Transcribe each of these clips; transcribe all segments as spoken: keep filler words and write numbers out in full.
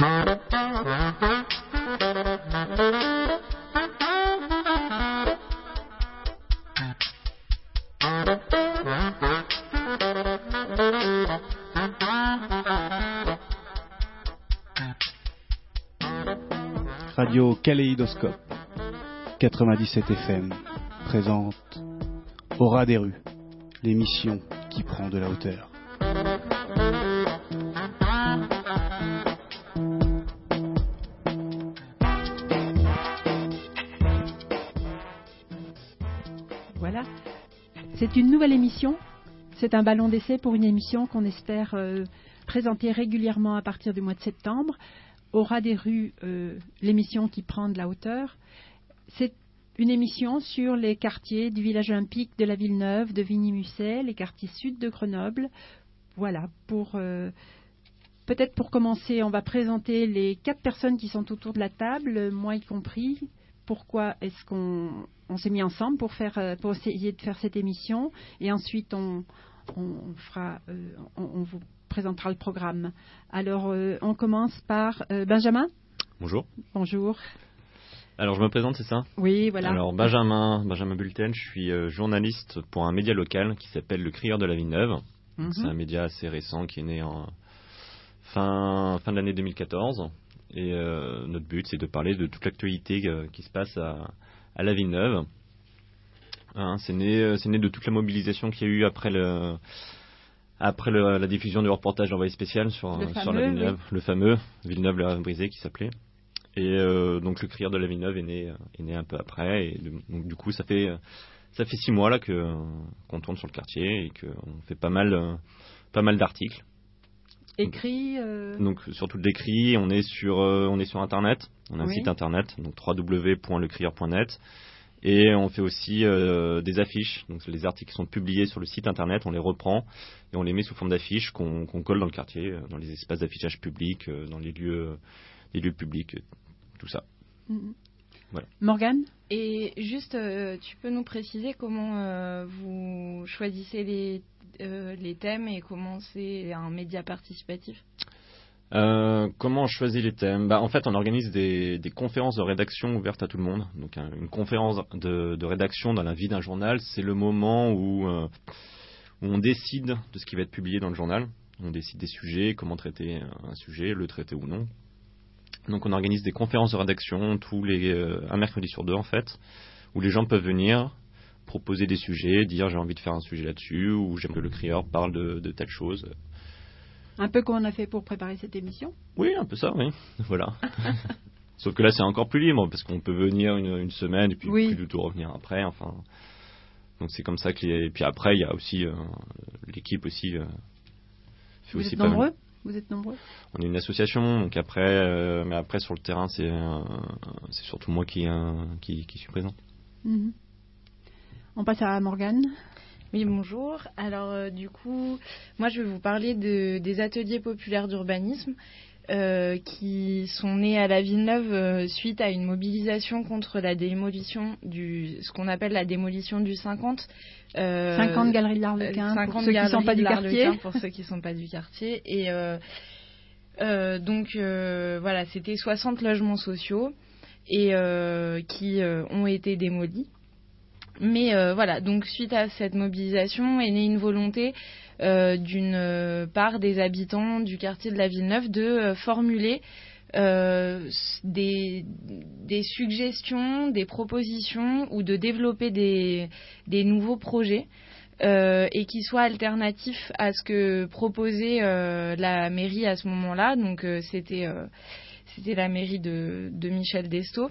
Radio Kaléidoscope quatre-vingt-dix-sept F M présente Aura des rues, l'émission qui prend de la hauteur. Voilà, c'est une nouvelle émission. C'est un ballon d'essai pour une émission qu'on espère euh, présenter régulièrement à partir du mois de septembre. Aura des rues, euh, l'émission qui prend de la hauteur. C'est une émission sur les quartiers du village olympique de la Villeneuve, de Vigny-Musset, les quartiers sud de Grenoble. Voilà, pour, euh, peut-être pour commencer, on va présenter les quatre personnes qui sont autour de la table, moi y compris. Pourquoi est-ce qu'on on s'est mis ensemble pour, faire, pour essayer de faire cette émission. Et ensuite, on, on, fera, euh, on, on vous présentera le programme. Alors, euh, on commence par euh, Benjamin. Bonjour. Bonjour. Alors, je me présente, c'est ça ? Oui, voilà. Alors, Benjamin, Benjamin Bulten, je suis euh, journaliste pour un média local qui s'appelle Le Crieur de la Villeneuve. Mm-hmm. C'est un média assez récent qui est né en fin, fin de l'année deux mille quatorze. Et euh, notre but, c'est de parler de toute l'actualité euh, qui se passe à, à la Villeneuve. Hein, c'est né, c'est né de toute la mobilisation qu'il y a eu après le... Après le, la diffusion du reportage d'envoyé spécial sur, le sur fameux, la Villeneuve, oui. le fameux Villeneuve le rêve brisé qui s'appelait. Et euh, donc le crieur de la Villeneuve est né, est né un peu après. Et de, donc du coup ça fait ça fait six mois là que qu'on tourne sur le quartier et qu'on fait pas mal pas mal d'articles. Écrits. Euh... Donc surtout de l'écrit. On est sur euh, on est sur internet. On a un oui. site internet donc w w w point le crieur point net. Et on fait aussi euh, des affiches. Donc les articles qui sont publiés sur le site internet, on les reprend et on les met sous forme d'affiches qu'on, qu'on colle dans le quartier, dans les espaces d'affichage public, dans les lieux, les lieux publics, tout ça. Mmh. Voilà. Morgane ? Et juste, euh, tu peux nous préciser comment euh, vous choisissez les, euh, les thèmes et comment c'est un média participatif ? Euh, comment on choisit les thèmes ? Bah, en fait, on organise des, des conférences de rédaction ouvertes à tout le monde. Donc, un, une conférence de, de rédaction dans la vie d'un journal, c'est le moment où, euh, où on décide de ce qui va être publié dans le journal. On décide des sujets, comment traiter un sujet, le traiter ou non. Donc, on organise des conférences de rédaction tous les euh, un mercredi sur deux en fait, où les gens peuvent venir proposer des sujets, dire j'ai envie de faire un sujet là-dessus ou j'aime que le crieur parle de, de telle chose. Un peu comme on a fait pour préparer cette émission ? Oui, un peu ça, oui. Voilà. Sauf que là, c'est encore plus libre, parce qu'on peut venir une, une semaine, et puis oui. plus du tout revenir après, enfin... Donc c'est comme ça que... Les... Et puis après, il y a aussi... Euh, l'équipe aussi... Euh, fait Vous aussi êtes pas nombreux mal... Vous êtes nombreux ? On est une association, donc après... Euh, mais après, sur le terrain, c'est, euh, c'est surtout moi qui, euh, qui, qui suis présent. Mm-hmm. On passe à Morgane. Oui, bonjour. Alors, euh, du coup, moi, je vais vous parler de, des ateliers populaires d'urbanisme euh, qui sont nés à la Villeneuve euh, suite à une mobilisation contre la démolition du, ce qu'on appelle la démolition du cinquante. Euh, cinquante Galeries de l'Arlequin, pour ceux qui ne sont pas du quartier. Pour ceux qui ne sont pas du quartier. Et euh, euh, donc, euh, voilà, c'était soixante logements sociaux et euh, qui euh, ont été démolis. Mais euh, voilà, donc suite à cette mobilisation est née une volonté euh, d'une euh, part des habitants du quartier de la Villeneuve de euh, formuler euh, des, des suggestions, des propositions ou de développer des, des nouveaux projets euh, et qui soient alternatifs à ce que proposait euh, la mairie à ce moment-là. Donc euh, c'était, euh, c'était la mairie de, de Michel Destaut.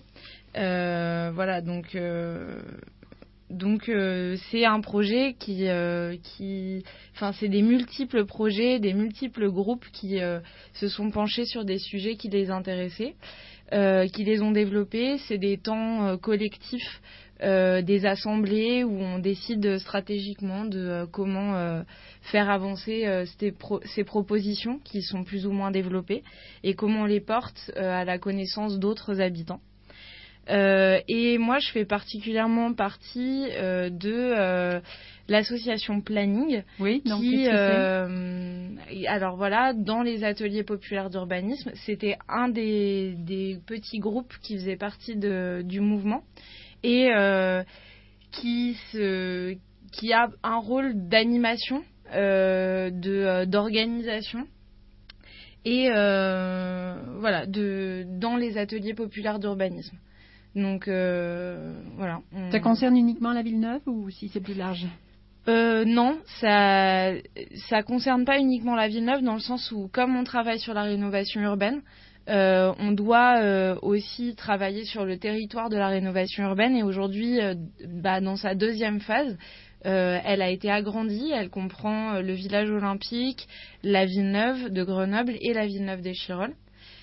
Euh, voilà, donc... Euh, Donc euh, c'est un projet qui, euh, qui, enfin c'est des multiples projets, des multiples groupes qui euh, se sont penchés sur des sujets qui les intéressaient, euh, qui les ont développés. C'est des temps euh, collectifs, euh, des assemblées où on décide stratégiquement de euh, comment euh, faire avancer euh, ces, pro- ces propositions qui sont plus ou moins développées et comment on les porte euh, à la connaissance d'autres habitants. Euh, et moi, je fais particulièrement partie euh, de euh, l'association Planning. Oui, donc qui, qu'est-ce que euh, alors voilà, dans les ateliers populaires d'urbanisme, c'était un des, des petits groupes qui faisait partie de, du mouvement et euh, qui, se, qui a un rôle d'animation, euh, de, euh, d'organisation. Et euh, voilà, de, dans les ateliers populaires d'urbanisme. Donc euh, voilà. On... Ça concerne uniquement la Villeneuve ou si c'est plus large? Euh, non, ça ça concerne pas uniquement la Villeneuve dans le sens où comme on travaille sur la rénovation urbaine, euh, on doit euh, aussi travailler sur le territoire de la rénovation urbaine et aujourd'hui, euh, bah, dans sa deuxième phase, euh, elle a été agrandie, elle comprend euh, le village olympique, la Villeneuve de Grenoble et la Villeneuve des Chirolles.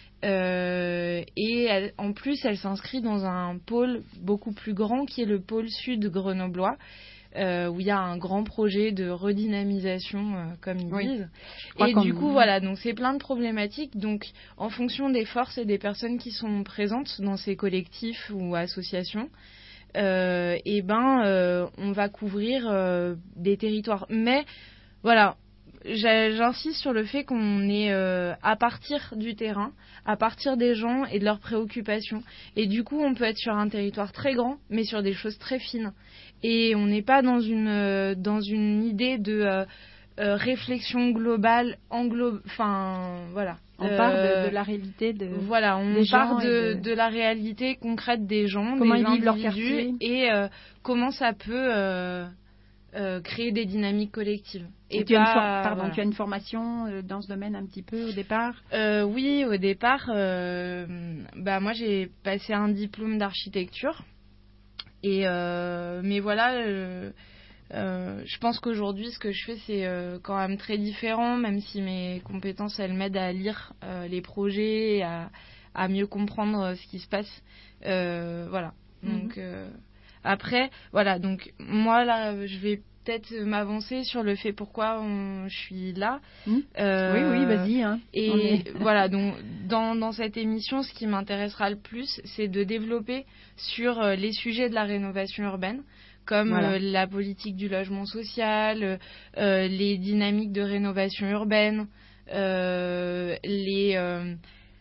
Euh, et elle, en plus, elle s'inscrit dans un pôle beaucoup plus grand qui est le pôle sud grenoblois. Euh, où il y a un grand projet de redynamisation, euh, comme ils oui. disent. Et du coup, voilà, donc c'est plein de problématiques. Donc, en fonction des forces et des personnes qui sont présentes dans ces collectifs ou associations, euh, et ben, euh, on va couvrir euh, des territoires. Mais, voilà, j'insiste sur le fait qu'on est euh, à partir du terrain, à partir des gens et de leurs préoccupations. Et du coup, on peut être sur un territoire très grand, mais sur des choses très fines. Et on n'est pas dans une euh, dans une idée de euh, euh, réflexion globale, englo... enfin voilà. On euh, part de, de la réalité de. Voilà, on des part gens de, de... de la réalité concrète des gens, comment des ils vivent leur individus, quartier et euh, comment ça peut euh, euh, créer des dynamiques collectives. Et, et tu, pas, as une for- pardon, voilà. tu as une formation euh, dans ce domaine un petit peu au départ euh, Oui, au départ, euh, bah moi j'ai passé un diplôme d'architecture. Et euh, mais voilà, euh, euh, je pense qu'aujourd'hui, ce que je fais, c'est euh, quand même très différent, même si mes compétences, elles m'aident à lire euh, les projets, à, à mieux comprendre ce qui se passe. Euh, voilà. Donc mm-hmm. euh, après, voilà. Donc moi là, je vais peut-être m'avancer sur le fait pourquoi on, je suis là. Mmh. Euh, oui, oui, vas-y. Hein. Et est... voilà, donc dans, dans cette émission, ce qui m'intéressera le plus, c'est de développer sur euh, les sujets de la rénovation urbaine, comme voilà. euh, la politique du logement social, euh, les dynamiques de rénovation urbaine, euh, les euh,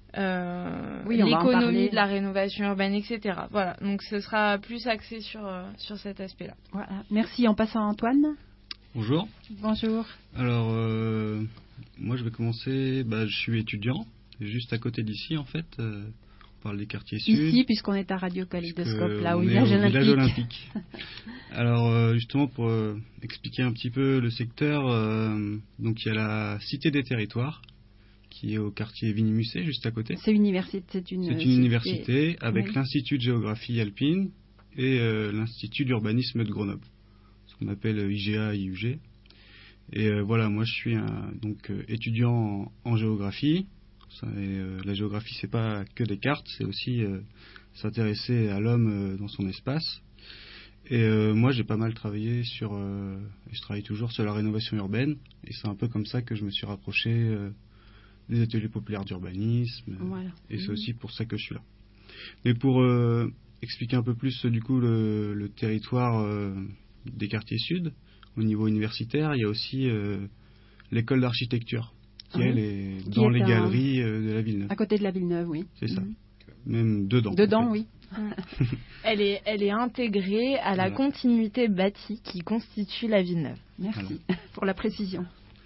euh, oui, l'économie de la rénovation urbaine, et cetera. Voilà, donc ce sera plus axé sur, euh, sur cet aspect-là. Voilà. Merci. En passant à Antoine. Bonjour. Bonjour. Alors, euh, moi je vais commencer, bah, je suis étudiant, juste à côté d'ici en fait, euh, on parle des quartiers sud. Ici, puisqu'on est à Radio Kaléidoscope, là, au village olympique. village olympique. Alors, euh, justement, pour euh, expliquer un petit peu le secteur, euh, donc il y a la Cité des Territoires, qui est au quartier Vigny-Musset, juste à côté. C'est, université, c'est une, c'est une université avec oui. l'Institut de géographie alpine et euh, l'Institut d'urbanisme de Grenoble, ce qu'on appelle I G A I U G. Et euh, voilà, moi je suis un, donc euh, étudiant en, en géographie. Ça, et, euh, la géographie, c'est pas que des cartes, c'est aussi euh, s'intéresser à l'homme euh, dans son espace. Et euh, moi, j'ai pas mal travaillé sur, euh, et je travaille toujours sur la rénovation urbaine. Et c'est un peu comme ça que je me suis rapproché euh, des ateliers populaires d'urbanisme. Voilà. Et c'est mmh. aussi pour ça que je suis là. Mais pour euh, expliquer un peu plus du coup le, le territoire euh, des quartiers sud, au niveau universitaire, il y a aussi euh, l'école d'architecture, qui ah elle oui. est qui dans est les un... galeries euh, de la Villeneuve. À côté de la Villeneuve, oui. C'est ça. Mmh. Même dedans. Dedans, en fait. oui. elle, est, elle est intégrée à la voilà. continuité bâtie qui constitue la Villeneuve. Merci voilà. pour la précision.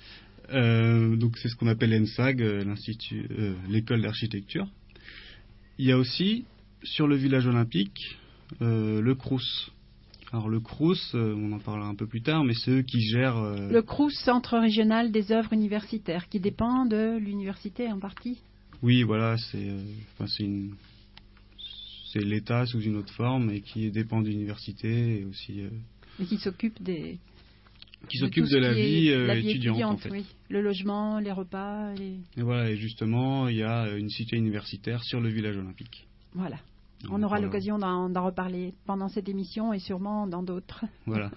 Euh, donc c'est ce qu'on appelle l'E N S A G, euh, l'institut, euh, l'école d'architecture. Il y a aussi sur le village olympique euh, le Crous. Alors le Crous, euh, on en parlera un peu plus tard, mais c'est eux qui gèrent. Euh... Le Crous, Centre régional des œuvres universitaires, qui dépend de l'université en partie. Oui, voilà, c'est, euh, enfin, c'est, une, c'est l'État sous une autre forme et qui dépend de l'université et aussi. Euh... Et qui s'occupe des. qui s'occupe de, de la vie, est, euh, la vie étudiante, étudiante, en fait. Oui. Le logement, les repas. Les... Et voilà, et justement, il y a une cité universitaire sur le village olympique. Voilà. On, On aura parlera. l'occasion d'en, d'en reparler pendant cette émission et sûrement dans d'autres. Voilà.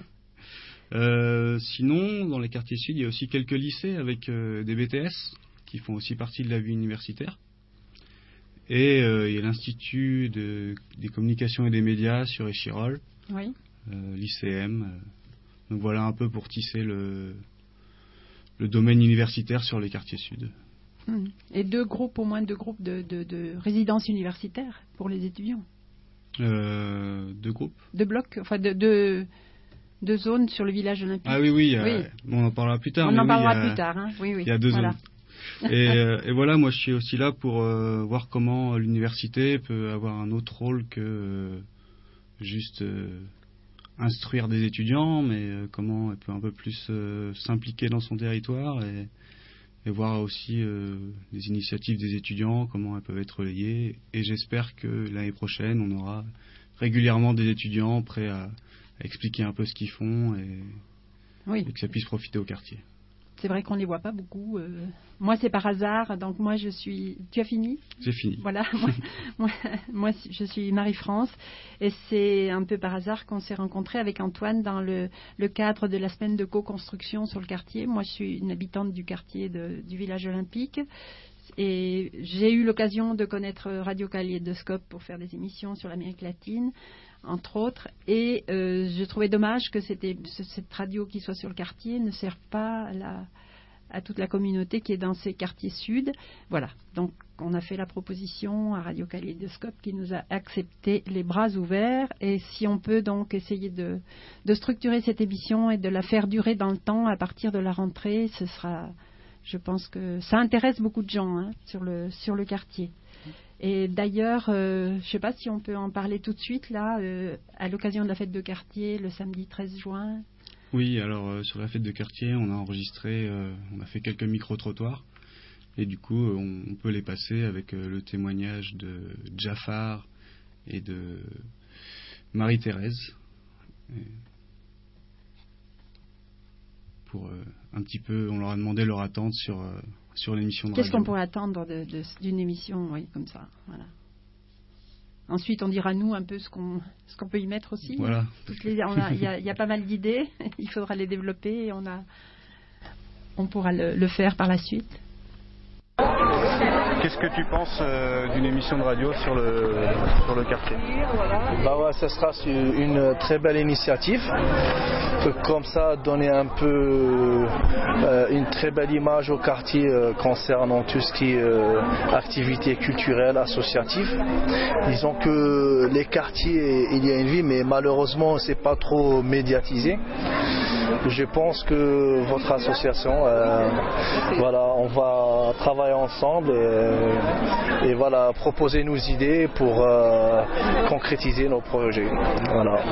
euh, sinon, dans les quartiers sud, il y a aussi quelques lycées avec euh, des B T S qui font aussi partie de la vie universitaire. Et euh, il y a l'Institut de, des communications et des médias sur Échirolles, Oui. euh, l'I C M. euh. Donc voilà un peu pour tisser le, le domaine universitaire sur les quartiers sud. Hum. Et deux groupes, au moins deux groupes de, de, de résidences universitaires pour les étudiants. Euh, deux groupes. De blocs, enfin de, de, de zones sur le village olympique. Ah oui, oui, il y a- Oui. bon, on en parlera plus tard. On mais en oui, parlera il y a- plus tard. Hein. Oui, oui. Il y a deux voilà. zones. Et, euh, et voilà, moi je suis aussi là pour euh, voir comment l'université peut avoir un autre rôle que euh, juste euh, instruire des étudiants, mais euh, comment elle peut un peu plus euh, s'impliquer dans son territoire et, et voir aussi euh, les initiatives des étudiants, comment elles peuvent être relayées. Et j'espère que l'année prochaine, on aura régulièrement des étudiants prêts à, à expliquer un peu ce qu'ils font et, Oui. et que ça puisse profiter au quartier. C'est vrai qu'on les voit pas beaucoup. euh. Moi, c'est par hasard. Donc moi, je suis. Tu as fini? C'est fini. Voilà. Moi, moi, moi, je suis Marie-France et c'est un peu par hasard qu'on s'est rencontrés avec Antoine dans le, le cadre de la semaine de co-construction sur le quartier. Moi, je suis une habitante du quartier de, du village olympique. Et j'ai eu l'occasion de connaître Radio Kaléidoscope pour faire des émissions sur l'Amérique latine, entre autres. Et euh, je trouvais dommage que c'était, cette radio qui soit sur le quartier ne serve pas à, la, à toute la communauté qui est dans ces quartiers sud. Voilà. Donc on a fait la proposition à Radio Kaléidoscope qui nous a accepté les bras ouverts. Et si on peut donc essayer de, de structurer cette émission et de la faire durer dans le temps à partir de la rentrée, ce sera... Je pense que ça intéresse beaucoup de gens hein, sur, le, sur le quartier. Et d'ailleurs, euh, je ne sais pas si on peut en parler tout de suite, là, euh, à l'occasion de la fête de quartier, le samedi treize juin. Oui, alors euh, sur la fête de quartier, on a enregistré, euh, on a fait quelques micro-trottoirs. Et du coup, euh, on, on peut les passer avec euh, le témoignage de Jafar et de Marie-Thérèse. Et pour euh, un petit peu, on leur a demandé leur attente sur, euh, sur l'émission de Qu'est-ce radio. qu'on pourrait attendre de, de, d'une émission, oui, comme ça, voilà. Ensuite, on dira nous un peu ce qu'on, ce qu'on peut y mettre aussi. Voilà. Toutes les, on a, il y a, il y a pas mal d'idées, il faudra les développer et on, a, on pourra le, le faire par la suite. Qu'est-ce que tu penses euh, d'une émission de radio sur le, sur le quartier? Bah ouais, ça sera une très belle initiative. Comme ça, donner un peu euh, une très belle image au quartier euh, concernant tout ce qui est euh, activités culturelles, associatives. Disons que les quartiers, il y a une vie, mais malheureusement, c'est pas trop médiatisé. Je pense que votre association, euh, voilà, on va travailler ensemble et, et voilà, proposer nos idées pour euh, concrétiser nos projets. Voilà.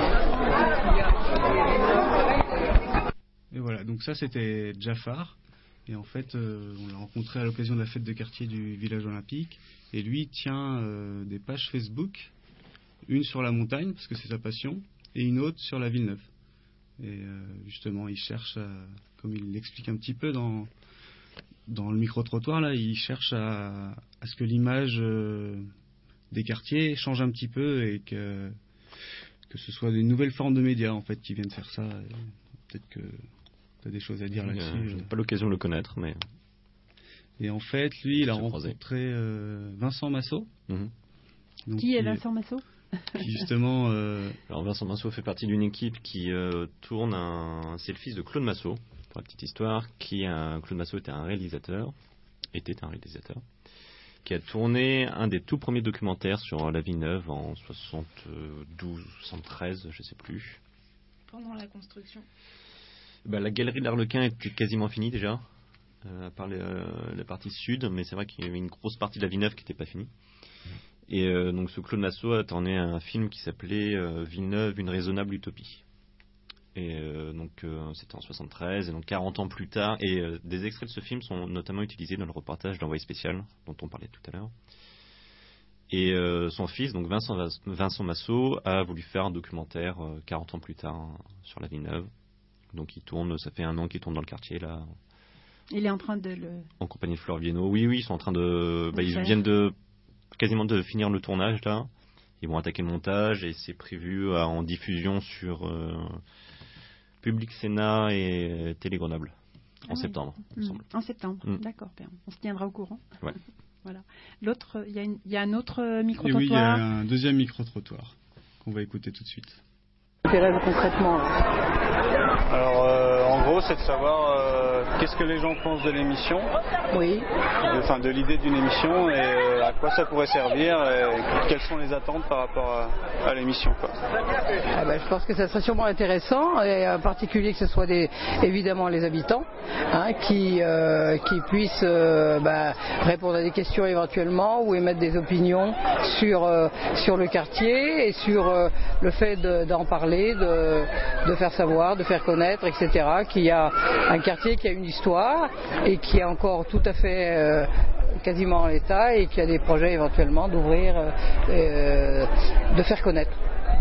Et voilà, donc ça c'était Jafar. Et en fait, euh, on l'a rencontré à l'occasion de la fête de quartier du village olympique. Et lui tient euh, des pages Facebook, une sur la montagne, parce que c'est sa passion, et une autre sur la Villeneuve. Et euh, justement, il cherche, à, comme il l'explique un petit peu dans, dans le micro-trottoir, là, il cherche à, à ce que l'image euh, des quartiers change un petit peu et que, que ce soit des nouvelles formes de médias en fait qui viennent faire ça. Et peut-être que tu as des choses à dire Euh, là-dessus. je n'ai pas l'occasion de le connaître, mais Et en fait, lui, il a Se rencontré euh, Vincent Massot. Mhm. Donc, Qui est Vincent Massot? Qui justement... euh, Alors Vincent Massot fait partie d'une équipe qui euh, tourne un... C'est le fils de Claude Massot, pour la petite histoire, qui un... Claude Massot était un réalisateur, était un réalisateur, qui a tourné un des tout premiers documentaires sur la Villeneuve en soixante-douze, soixante-treize, je sais plus. Pendant la construction. Bah, la galerie de l'Arlequin était quasiment finie déjà, euh, à part les, euh, la partie sud, mais c'est vrai qu'il y avait une grosse partie de la Villeneuve qui n'était pas finie. Et euh, donc ce Claude Massot a tourné un film qui s'appelait euh, Villeneuve, une raisonnable utopie. Et euh, donc euh, c'était en soixante-treize, et donc quarante ans plus tard, et euh, des extraits de ce film sont notamment utilisés dans le reportage d'Envoyé spécial dont on parlait tout à l'heure. Et euh, son fils, donc Vincent, Vincent Massot, a voulu faire un documentaire euh, quarante ans plus tard hein, sur la Villeneuve. Donc il tourne, ça fait un an qu'il tourne dans le quartier là. Il est en train de le... En compagnie de Fleur Viennot. Oui, oui, ils sont en train de... Bah, ils faire. viennent de quasiment de finir le tournage là. Ils vont attaquer le montage et c'est prévu euh, en diffusion sur euh, Public Sénat et Télé Grenoble en Ah oui. septembre. il me Mmh. semble. En septembre, Mm. d'accord. On se tiendra au courant. Ouais. Voilà. L'autre, il y, y a un autre micro-trottoir. Et oui, il y a un deuxième micro-trottoir qu'on va écouter tout de suite. Concrètement. Alors, euh, en gros, c'est de savoir euh, qu'est-ce que les gens pensent de l'émission, oui. de, enfin, de l'idée d'une émission et euh, à quoi ça pourrait servir et quelles sont les attentes par rapport à, à l'émission, quoi. Ah ben, je pense que ça serait sûrement intéressant, et en particulier que ce soit des, évidemment les habitants hein, qui, euh, qui puissent euh, bah, répondre à des questions éventuellement ou émettre des opinions sur, euh, sur le quartier et sur euh, le fait de, d'en parler. De, de faire savoir, de faire connaître, et cetera. Qu'il y a un quartier qui a une histoire et qui est encore tout à fait euh, quasiment en l'état et qu'il y a des projets éventuellement d'ouvrir, euh, de faire connaître.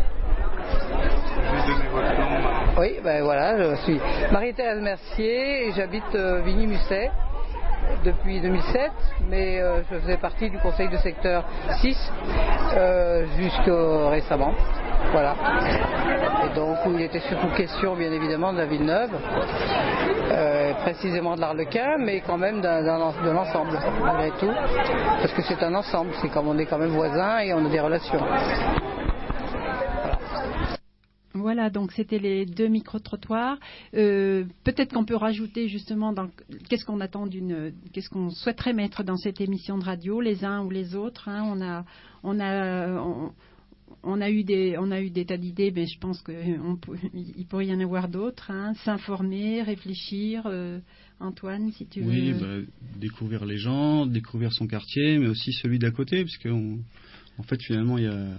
Oui, ben voilà, je suis Marie-Thérèse Mercier et j'habite euh, Vigny-Musset depuis deux mille sept, mais euh, je faisais partie du conseil de secteur six euh, jusqu'à récemment. Voilà. Et donc, où il était surtout question, bien évidemment, de la Villeneuve, euh, précisément de l'Arlequin, mais quand même d'un, d'un, de l'ensemble, malgré tout. Parce que c'est un ensemble, c'est comme on est quand même voisins et on a des relations. Voilà, donc c'était les deux micro-trottoirs. Euh, peut-être qu'on peut rajouter justement dans, qu'est-ce qu'on attend d'une, qu'est-ce qu'on souhaiterait mettre dans cette émission de radio, les uns ou les autres. Hein. On a, on a, on, on a eu des, on a eu des tas d'idées, mais je pense qu'il pourrait y en avoir d'autres. Hein. S'informer, réfléchir. Euh, Antoine, si tu veux. Oui, bah, découvrir les gens, découvrir son quartier, mais aussi celui d'à côté, parce qu'en en fait, finalement, il y a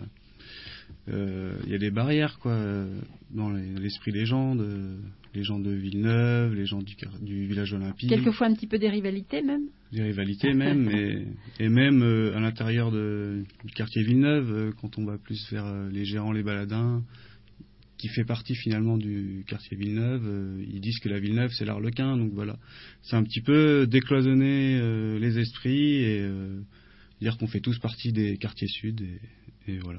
il euh, y a des barrières quoi dans l'esprit des gens, de, les gens de Villeneuve, les gens du, du village olympique. Quelquefois un petit peu des rivalités même. Des rivalités même, et, et même euh, à l'intérieur de, du quartier Villeneuve, euh, quand on va plus vers euh, les gérants, les baladins, qui fait partie finalement du quartier Villeneuve, euh, ils disent que la Villeneuve c'est l'Arlequin, donc voilà, c'est un petit peu décloisonner euh, les esprits et euh, dire qu'on fait tous partie des quartiers sud et, et voilà.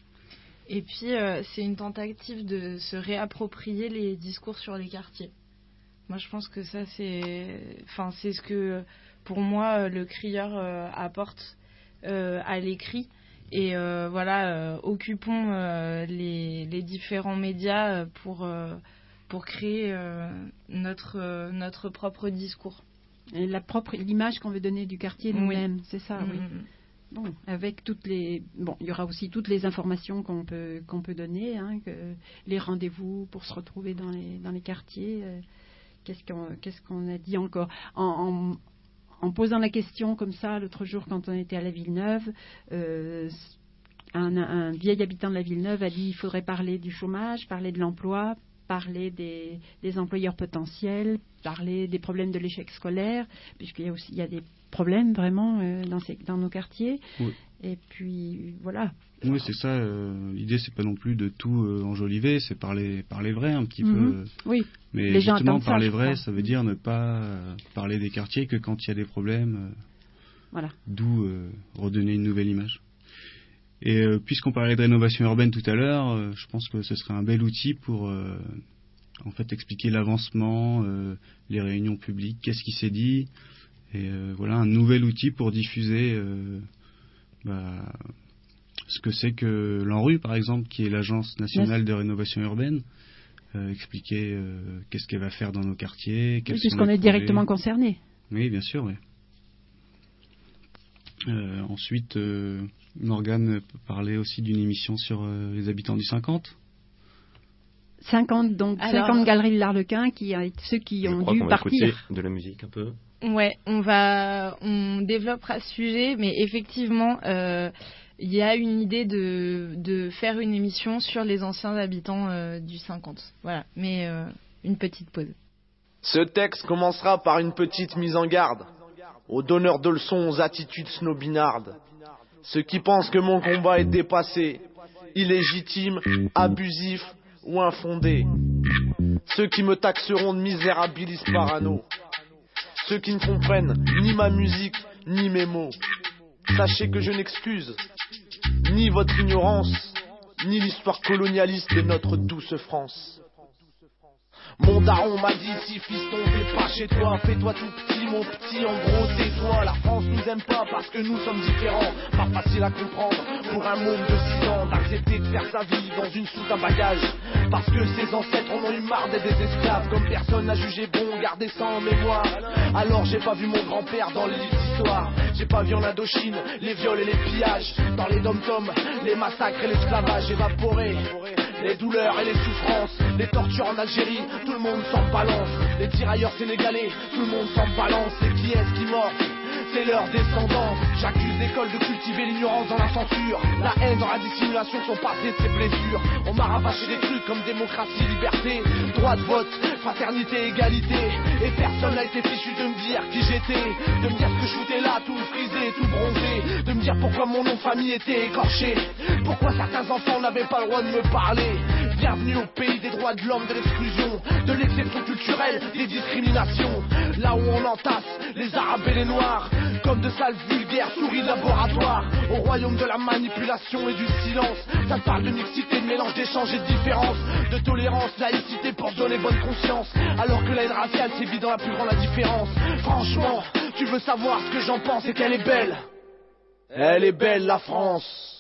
Et puis, euh, c'est une tentative de se réapproprier les discours sur les quartiers. Moi, je pense que ça, c'est, enfin, c'est ce que, pour moi, le crieur euh, apporte euh, à l'écrit. Et euh, voilà, euh, occupons euh, les, les différents médias pour, euh, pour créer euh, notre, euh, notre propre discours. Et la propre, l'image qu'on veut donner du quartier nous-mêmes, oui. C'est ça, mmh. oui. Bon, avec toutes les, bon, il y aura aussi toutes les informations qu'on peut qu'on peut donner, hein, que les rendez-vous pour se retrouver dans les dans les quartiers. Euh, qu'est-ce qu'on qu'est-ce qu'on a dit encore en, en, en posant la question comme ça l'autre jour quand on était à la Villeneuve, euh, un, un vieil habitant de la Villeneuve a dit il faudrait parler du chômage, parler de l'emploi, parler des, des employeurs potentiels, parler des problèmes de l'échec scolaire, puisqu'il y a aussi il y a des problèmes vraiment euh, dans, ces, dans nos quartiers. Oui. Et puis voilà. Oui, c'est ça. Euh, l'idée, c'est pas non plus de tout euh, enjoliver, c'est parler, parler vrai un petit mm-hmm. peu. Oui. Mais les justement, gens parler ça, vrai, ça veut dire ne pas euh, parler des quartiers que quand il y a des problèmes. Euh, voilà. D'où euh, redonner une nouvelle image. Et euh, puisqu'on parlait de rénovation urbaine tout à l'heure, euh, je pense que ce serait un bel outil pour euh, en fait expliquer l'avancement, euh, les réunions publiques, qu'est-ce qui s'est dit. Et euh, voilà un nouvel outil pour diffuser euh, bah, ce que c'est que l'ANRU, par exemple, qui est l'Agence nationale yes. de rénovation urbaine, euh, expliquer euh, qu'est-ce qu'elle va faire dans nos quartiers. Oui, puisqu'on est directement concerné. Oui, bien sûr, oui. Euh, ensuite, euh, Morgane parlait aussi d'une émission sur euh, les habitants du cinquante. cinquante, donc Alors, cinquante galeries de l'Arlequin, qui ceux qui ont dû partir. De la musique un peu. Ouais, on va, on développera ce sujet, mais effectivement, euh, il y a une idée de de faire une émission sur les anciens habitants euh, du cinquante. Voilà, mais euh, une petite pause. Ce texte commencera par une petite mise en garde aux donneurs de leçons, aux attitudes snobinardes, ceux qui pensent que mon combat est dépassé, illégitime, abusif ou infondé, ceux qui me taxeront de misérabilis parano, ceux qui ne comprennent ni ma musique, ni mes mots. Sachez que je n'excuse ni votre ignorance, ni l'histoire colonialiste de notre douce France. Mon daron m'a dit si fiston t'es pas chez toi, fais-toi tout petit mon petit, en gros tais-toi. La France nous aime pas parce que nous sommes différents. Pas facile à comprendre pour un môme de six ans d'accepter de faire sa vie dans une soute à bagage. Parce que ses ancêtres en ont eu marre d'être des esclaves. Comme personne n'a jugé bon, garder ça en mémoire. Alors j'ai pas vu mon grand-père dans les livres d'histoire. J'ai pas vu en Indochine les viols et les pillages. Dans les dom-toms, les massacres et l'esclavage évaporé. Les douleurs et les souffrances, les tortures en Algérie, tout le monde s'en balance. Les tirailleurs sénégalais, tout le monde s'en balance. Et qui est-ce qui mord? C'est leur descendance. J'accuse l'école de cultiver l'ignorance dans la censure. La haine dans la dissimulation sont passées de ses blessures. On m'a rabâché des trucs comme démocratie, liberté, droit de vote, fraternité, égalité. Et personne n'a été fichu de me dire qui j'étais, de me dire ce que je foutais là, tout frisé, tout bronzé, de me dire pourquoi mon nom de famille était écorché, pourquoi certains enfants n'avaient pas le droit de me parler. Bienvenue au pays des droits de l'homme, de l'exclusion, de l'exception culturelle, des discriminations. Là où on entasse les arabes et les noirs comme de sales vulgaires souris de laboratoire. Au royaume de la manipulation et du silence, ça parle de mixité, de mélange d'échanges et de différence, de tolérance, laïcité pour se donner bonne conscience. Alors que la haine raciale sévit dans la plus grande indifférence. Franchement, tu veux savoir ce que j'en pense et qu'elle est belle. Elle est belle la France.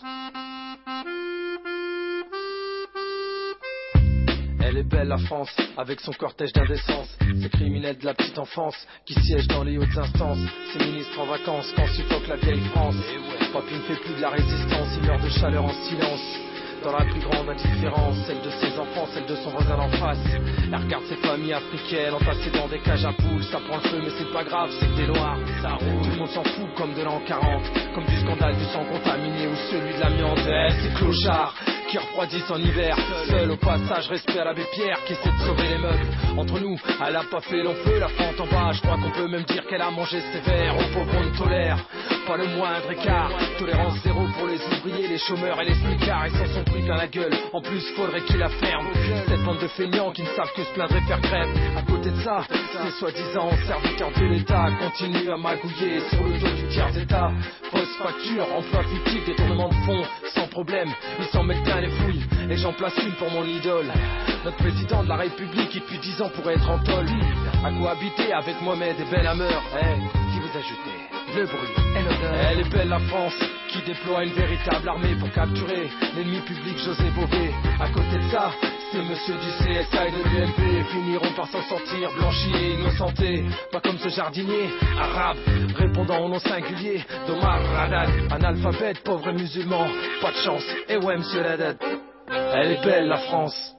Elle est belle la France, avec son cortège d'indécence. Ces criminels de la petite enfance, qui siègent dans les hautes instances. Ces ministres en vacances, quand suffoque la vieille France. Papy ne fait plus de la résistance, il meurt de chaleur en silence. Dans la plus grande indifférence, celle de ses enfants, celle de son voisin d'en face. Elle regarde ses familles africaines entassées dans des cages à poules. Ça prend le feu mais c'est pas grave, c'est que des noirs, ça roule. Tout le monde s'en fout comme de l'an quarante, comme du scandale du sang contaminé ou celui de l'amiante. Eh, ces clochards qui refroidissent en hiver, seul au passage, respect à l'abbé Pierre qui essaie de sauver les meubles. Entre nous, elle a pas fait long feu, la fente en bas. Je crois qu'on peut même dire qu'elle a mangé sévère. Aux pauvres on ne tolère pas le moindre écart. Tolérance zéro pour les ouvriers, les chômeurs et les smicards. Ils s'en sont pris plein la gueule, en plus faudrait qu'ils la ferment. Cette bande de feignants qui ne savent que se plaindre et faire crève. À côté de ça, ces soi-disant serviteurs de l'État continuent à magouiller sur le dos du tiers état. Fausse facture, emploi fictif, détournement de fonds, sans problème, ils s'en mettent plein les fouilles. Et j'en place une pour mon idole, notre président de la République qui depuis dix ans pourrait être en tôle. À cohabiter avec Mohamed et Ben Hammer. Hey, qui vous a jeté le bruit et l'odeur. Elle est belle la France, qui déploie une véritable armée pour capturer l'ennemi public José Bové. À côté de ça, ces messieurs du C S A et de l'U M P finiront par s'en sortir blanchis et innocentés. Pas comme ce jardinier arabe répondant au nom singulier d'Omar Haddad. Analphabète, pauvre musulman, pas de chance. Et ouais monsieur Haddad, elle est belle la France.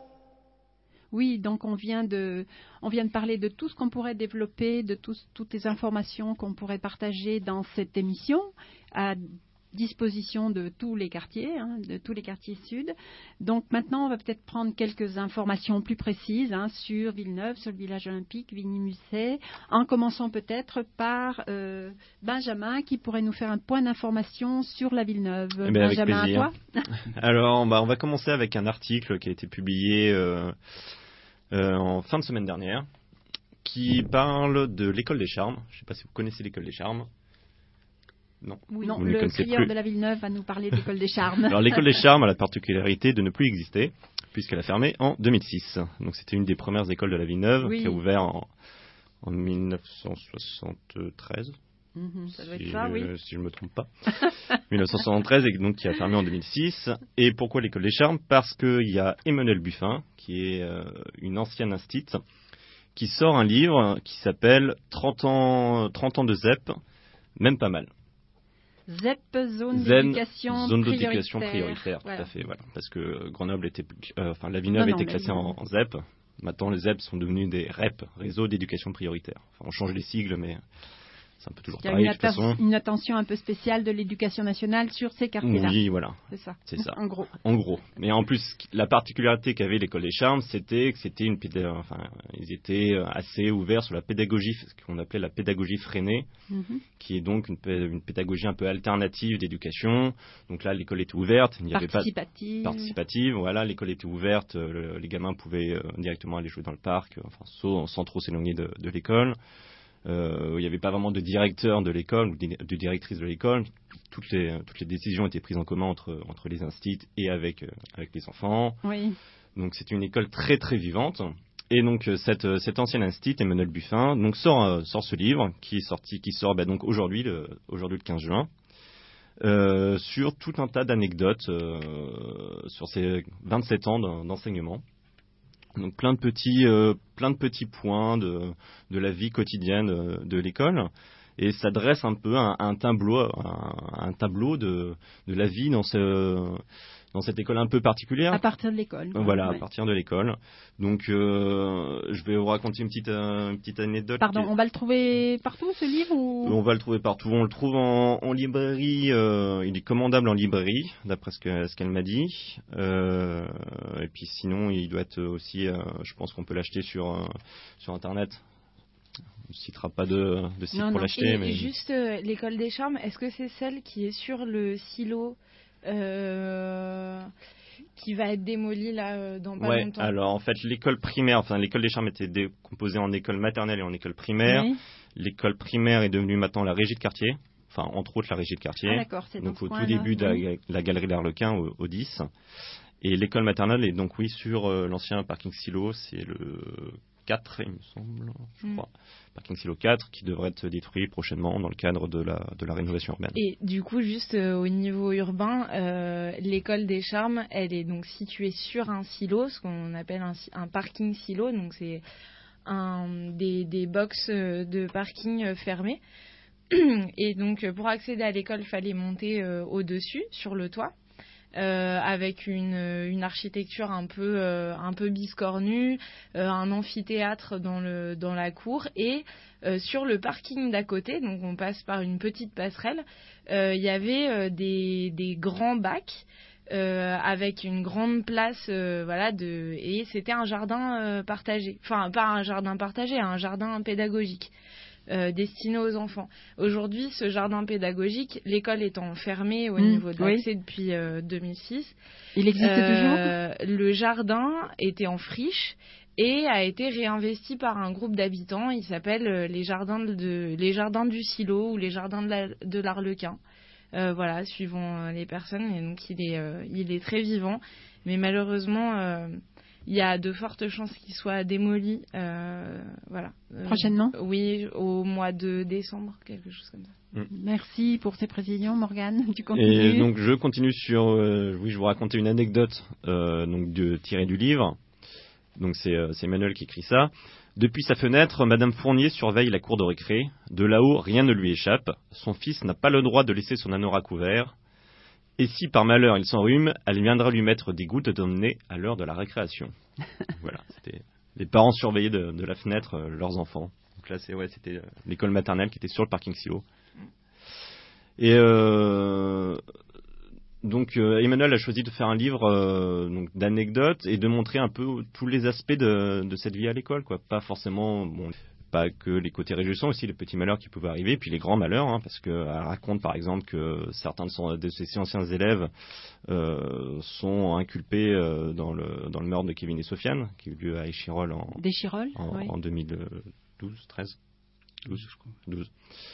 Oui, donc on vient de, on vient de parler de tout ce qu'on pourrait développer, de tous, toutes les informations qu'on pourrait partager dans cette émission à disposition de tous les quartiers, hein, de tous les quartiers sud. Donc maintenant, on va peut-être prendre quelques informations plus précises hein, sur Villeneuve, sur le village olympique, Vigny-Musset, en commençant peut-être par euh, Benjamin, qui pourrait nous faire un point d'information sur la Villeneuve. Eh bien, Benjamin, avec à toi. Alors, bah, on va commencer avec un article qui a été publié euh, euh, en fin de semaine dernière, qui parle de l'école des Charmes. Je ne sais pas si vous connaissez l'école des Charmes. Non, oui, non le crieur de la Villeneuve va nous parler de l'école des Charmes. Alors l'école des Charmes a la particularité de ne plus exister, puisqu'elle a fermé en deux mille six. Donc c'était une des premières écoles de la Villeneuve, oui. qui a ouvert en, en dix-neuf cent soixante-treize. Mmh, ça doit si, être ça, oui. Si je ne me trompe pas. dix-neuf cent soixante-treize, et donc qui a fermé en deux mille six. Et pourquoi l'école des Charmes? Parce qu'il y a Emmanuel Buffin, qui est euh, une ancienne instite, qui sort un livre qui s'appelle trente ans, trente ans de Z E P, même pas mal. Z E P, zone d'éducation zone prioritaire. d'éducation prioritaire, voilà. Tout à fait, voilà. Parce que Grenoble était, euh, enfin la Villeneuve non, non, était classée en, en Z E P. Maintenant, les Z E P sont devenus des R E P, réseau d'éducation prioritaire. Enfin, on change les sigles, mais c'est un peu toujours pareil. Il y a une, de toute façon. une attention un peu spéciale de l'éducation nationale sur ces quartiers-là. Oui, voilà. C'est ça. C'est ça. En gros. En gros. Mais en plus, la particularité qu'avait l'école des Charmes, c'était que c'était une pédag... enfin, ils étaient assez ouverts sur la pédagogie, ce qu'on appelait la pédagogie freinée, mm-hmm. qui est donc une, p... une pédagogie un peu alternative d'éducation. Donc là, l'école était ouverte, il n'y avait pas participative. Voilà, l'école était ouverte, le... les gamins pouvaient euh, directement aller jouer dans le parc, enfin, sans, sans trop s'éloigner de, de l'école. Euh, il n'y avait pas vraiment de directeur de l'école ou de directrice de l'école. Toutes les, toutes les décisions étaient prises en commun entre, entre les instituts et avec, euh, avec les enfants. Oui. Donc c'était une école très très vivante. Et donc cette, cette ancienne institut, Emmanuel Buffin, donc sort, euh, sort ce livre qui est sorti, qui sort bah, donc aujourd'hui, le, aujourd'hui le quinze juin, euh, sur tout un tas d'anecdotes euh, sur ces vingt-sept ans d'enseignement. Donc plein de petits, euh, plein de petits points de, de la vie quotidienne de, de l'école. Et ça dresse un peu un, un tableau, un, un tableau de, de la vie dans ce dans cette école un peu particulière. À partir de l'école. Quoi. Voilà, ouais. à partir de l'école. Donc, euh, je vais vous raconter une petite, euh, une petite anecdote. Pardon, qui... on va le trouver partout, ce livre ou... On va le trouver partout. On le trouve en, en librairie. Euh, il est commandable en librairie, d'après ce, que, ce qu'elle m'a dit. Euh, et puis sinon, il doit être aussi... Euh, je pense qu'on peut l'acheter sur, euh, sur Internet. On ne citera pas de, de site non, pour non. l'acheter. Et mais... juste, euh, l'école des charmes, est-ce que c'est celle qui est sur le silo Euh, qui va être démolie là euh, dans pas ouais, longtemps. Alors en fait l'école primaire, enfin l'école des charmes était décomposée en école maternelle et en école primaire. Oui. L'école primaire est devenue maintenant la régie de quartier, enfin entre autres la régie de quartier. Ah, d'accord, c'est donc dans au ce tout début de oui. la, la galerie d'Arlequin au, au dix. Et l'école maternelle est donc oui sur euh, l'ancien parking silo, c'est le quatre il me semble, je mm. crois. Parking silo quatre qui devrait être détruit prochainement dans le cadre de la, de la rénovation urbaine. Et du coup, juste euh, au niveau urbain, euh, l'école des charmes, elle est donc située sur un silo, ce qu'on appelle un, un parking silo, donc c'est un, des, des box de parking fermés. Et donc, pour accéder à l'école, il fallait monter euh, au-dessus, sur le toit. Euh, avec une, une architecture un peu, euh, un peu biscornue, euh, un amphithéâtre dans, le, dans la cour et euh, sur le parking d'à côté, donc on passe par une petite passerelle, euh, il y avait euh, des, des grands bacs euh, avec une grande place, euh, voilà, de, et c'était un jardin euh, partagé, enfin pas un jardin partagé, un jardin pédagogique. Euh, destiné aux enfants. Aujourd'hui, ce jardin pédagogique, l'école étant fermée au mmh, niveau de l'accès oui. depuis euh, deux mille six, il existe euh, toujours. Le jardin était en friche et a été réinvesti par un groupe d'habitants. Il s'appelle euh, les jardins de les jardins du Silo ou les jardins de, la, de l'Arlequin. Euh, voilà, suivant euh, les personnes. Et donc il est euh, il est très vivant, mais malheureusement. Euh, Il y a de fortes chances qu'il soit démoli, euh, voilà. Prochainement euh, Oui, au mois de décembre, quelque chose comme ça. Mm. Merci pour ces précisions, Morgane. Tu continues. Et donc je continue sur, euh, oui, je vous raconter une anecdote euh, donc de tirée du livre. Donc c'est, euh, c'est Emmanuel qui écrit ça. Depuis sa fenêtre, Madame Fournier surveille la cour de récré. De là-haut, rien ne lui échappe. Son fils n'a pas le droit de laisser son anorak couvert. Et si par malheur il s'enrhume, elle viendra lui mettre des gouttes de nez à l'heure de la récréation. Voilà, c'était les parents surveillaient de, de la fenêtre euh, leurs enfants. Donc là, c'est ouais, c'était euh, l'école maternelle qui était sur le parking silo. Et euh, donc euh, Emmanuel a choisi de faire un livre euh, donc d'anecdotes et de montrer un peu tous les aspects de, de cette vie à l'école, quoi. Pas forcément bon. Pas que les côtés réjouissants, aussi les petits malheurs qui pouvaient arriver, puis les grands malheurs, hein, parce qu'elle raconte par exemple que certains de, son, de ses anciens élèves euh, sont inculpés euh, dans, le, dans le meurtre de Kevin et Sofiane, qui a eu lieu à Échirolles en, en, oui. en deux mille douze, treize, douze, je crois, douze.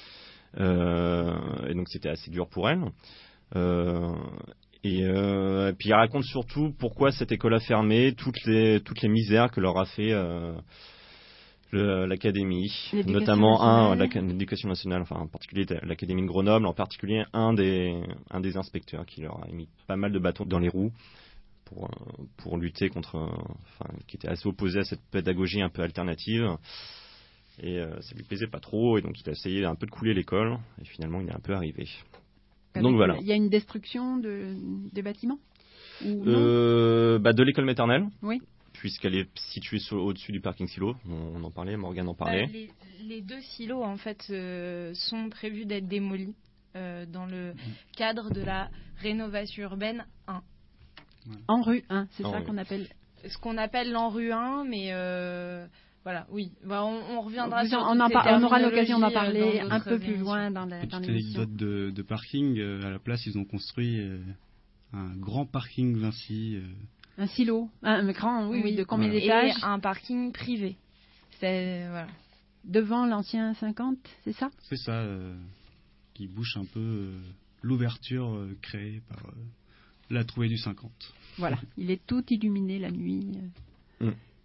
Euh, et donc c'était assez dur pour elle. Euh, Et, euh, et puis il raconte surtout pourquoi cette école a fermé, toutes les, toutes les misères que leur a fait euh, le, l'académie, l'éducation notamment nationale. un, l'éducation nationale, enfin en particulier l'académie de Grenoble, en particulier un des, un des inspecteurs qui leur a mis pas mal de bâtons dans les roues pour, pour lutter contre, enfin qui était assez opposé à cette pédagogie un peu alternative. Et euh, ça lui plaisait pas trop, et donc il a essayé un peu de couler l'école, et finalement il est un peu arrivé. Avec Donc voilà. Il y a une destruction de, des bâtiments ou euh, bah, de l'école maternelle. Oui. Puisqu'elle est située sur, au-dessus du parking silo. On, on en parlait, Morgane en parlait. Bah, les, les deux silos, en fait, euh, sont prévus d'être démolis euh, dans le mmh. cadre de la rénovation urbaine un. Ouais. En rue un, c'est en ça rue. qu'on appelle. Ce qu'on appelle l'ANRU un, mais euh, voilà, oui. Bah, on, on reviendra Vous sur on, en par- on aura l'occasion d'en parler euh, un peu plus émissions. loin dans, la, Petite dans l'émission. anecdote de, de parking. Euh, à la place, ils ont construit euh, un grand parking Vinci. Euh, Un silo, un grand, oui, oui, de combien voilà. d'étages? Et un parking privé. C'est, voilà. Devant l'ancien cinquante, c'est ça? C'est ça, euh, qui bouche un peu euh, l'ouverture euh, créée par euh, la trouée du cinquante. Voilà, il est tout illuminé la nuit. Mm.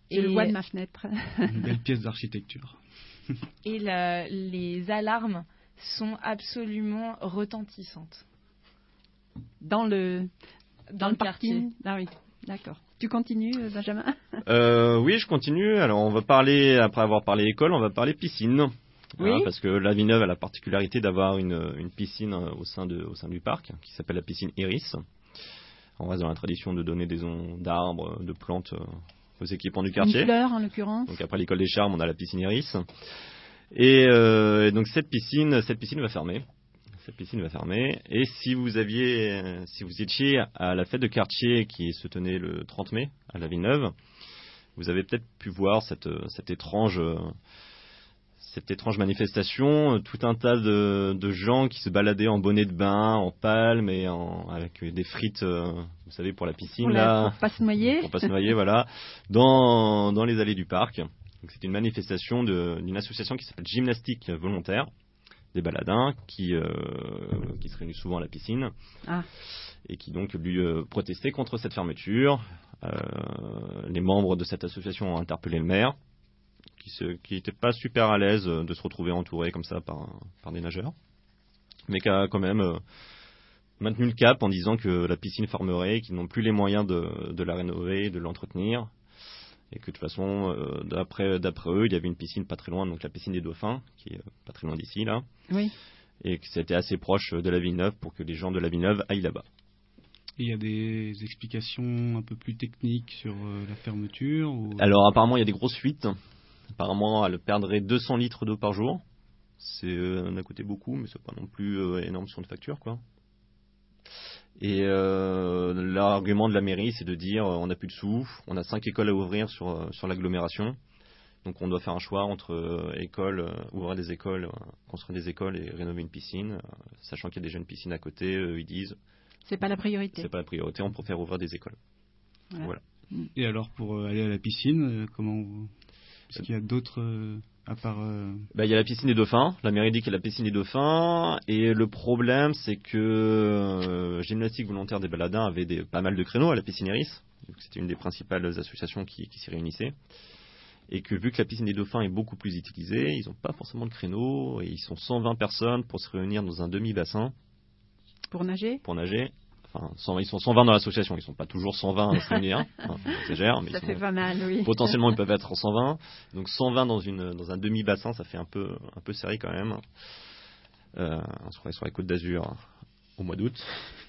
Je et le vois de ma fenêtre. Une belle pièce d'architecture. et la, les alarmes sont absolument retentissantes. Dans le, dans, Dans le le quartier. parking. Ah oui, d'accord. Tu continues, euh, Benjamin? Euh, oui, je continue. Alors, on va parler, après avoir parlé école, on va parler piscine. Oui. Hein, parce que la Villeneuve a la particularité d'avoir une, une piscine au sein, de, au sein du parc, qui s'appelle la piscine Iris. On reste dans la tradition de donner des noms d'arbres, de plantes aux équipements du quartier. Une fleur, en l'occurrence. Donc après l'école des Charmes, on a la piscine Iris. Et, euh, et donc cette piscine, cette piscine va fermer. Cette piscine va fermer. Et si vous aviez, si vous étiez à la fête de quartier qui se tenait le trente mai à la Villeneuve, vous avez peut-être pu voir cette, cette étrange, cette étrange manifestation, tout un tas de, de gens qui se baladaient en bonnet de bain, en palme et en, avec des frites, vous savez, pour la piscine Pour, la, là, pour pas se noyer. pour pas se noyer, voilà, dans dans les allées du parc. Donc c'est une manifestation de, d'une association qui s'appelle Gymnastique Volontaire des baladins qui euh, qui se réunissent souvent à la piscine ah. et qui donc lui euh, protestaient contre cette fermeture. Euh, les membres de cette association ont interpellé le maire, qui se, qui n'était pas super à l'aise de se retrouver entouré comme ça par par des nageurs, mais qui a quand même euh, maintenu le cap en disant que la piscine fermerait, qu'ils n'ont plus les moyens de de la rénover, de l'entretenir. Et que de toute façon, euh, d'après, d'après eux, il y avait une piscine pas très loin, donc la piscine des Dauphins, qui est euh, pas très loin d'ici, là. Oui. Et que c'était assez proche de la Villeneuve pour que les gens de la Villeneuve aillent là-bas. Et il y a des explications un peu plus techniques sur euh, la fermeture ou... Alors apparemment, il y a des grosses fuites. Apparemment, elle perdrait deux cents litres d'eau par jour. C'est, euh, ça a coûté beaucoup, mais c'est pas non plus euh, énorme sur une facture, quoi. Et euh, l'argument de la mairie, c'est de dire euh, on n'a plus de sous, on a cinq écoles à ouvrir sur euh, sur l'agglomération, donc on doit faire un choix entre euh, écoles, euh, ouvrir des écoles, euh, construire des écoles et rénover une piscine, euh, sachant qu'il y a déjà une piscine à côté, euh, ils disent c'est pas la priorité. C'est pas la priorité, on préfère ouvrir des écoles. Voilà. voilà. Et alors pour euh, aller à la piscine, euh, comment vous... est-ce qu'il y a d'autres euh... à part, euh... bah, il y a la piscine des Dauphins. La mairie dit qu'il y a la piscine des Dauphins. Et le problème, c'est que euh, Gymnastique Volontaire des Baladins avait des, pas mal de créneaux à la piscine Iris. Donc, c'était une des principales associations qui, qui s'y réunissaient. Et que vu que la piscine des Dauphins est beaucoup plus utilisée, ils n'ont pas forcément de créneaux. Et ils sont cent vingt personnes pour se réunir dans un demi-bassin. Pour nager Pour nager. Enfin, cent, ils sont cent vingt dans l'association, ils sont pas toujours cent vingt à se réunir, enfin, on exagère, mais ça ils fait sont, pas mal, oui. Potentiellement, ils peuvent être cent vingt. Donc cent vingt dans une dans un demi-bassin, ça fait un peu un peu serré quand même. Euh, on se croirait sur la Côte d'Azur au mois d'août.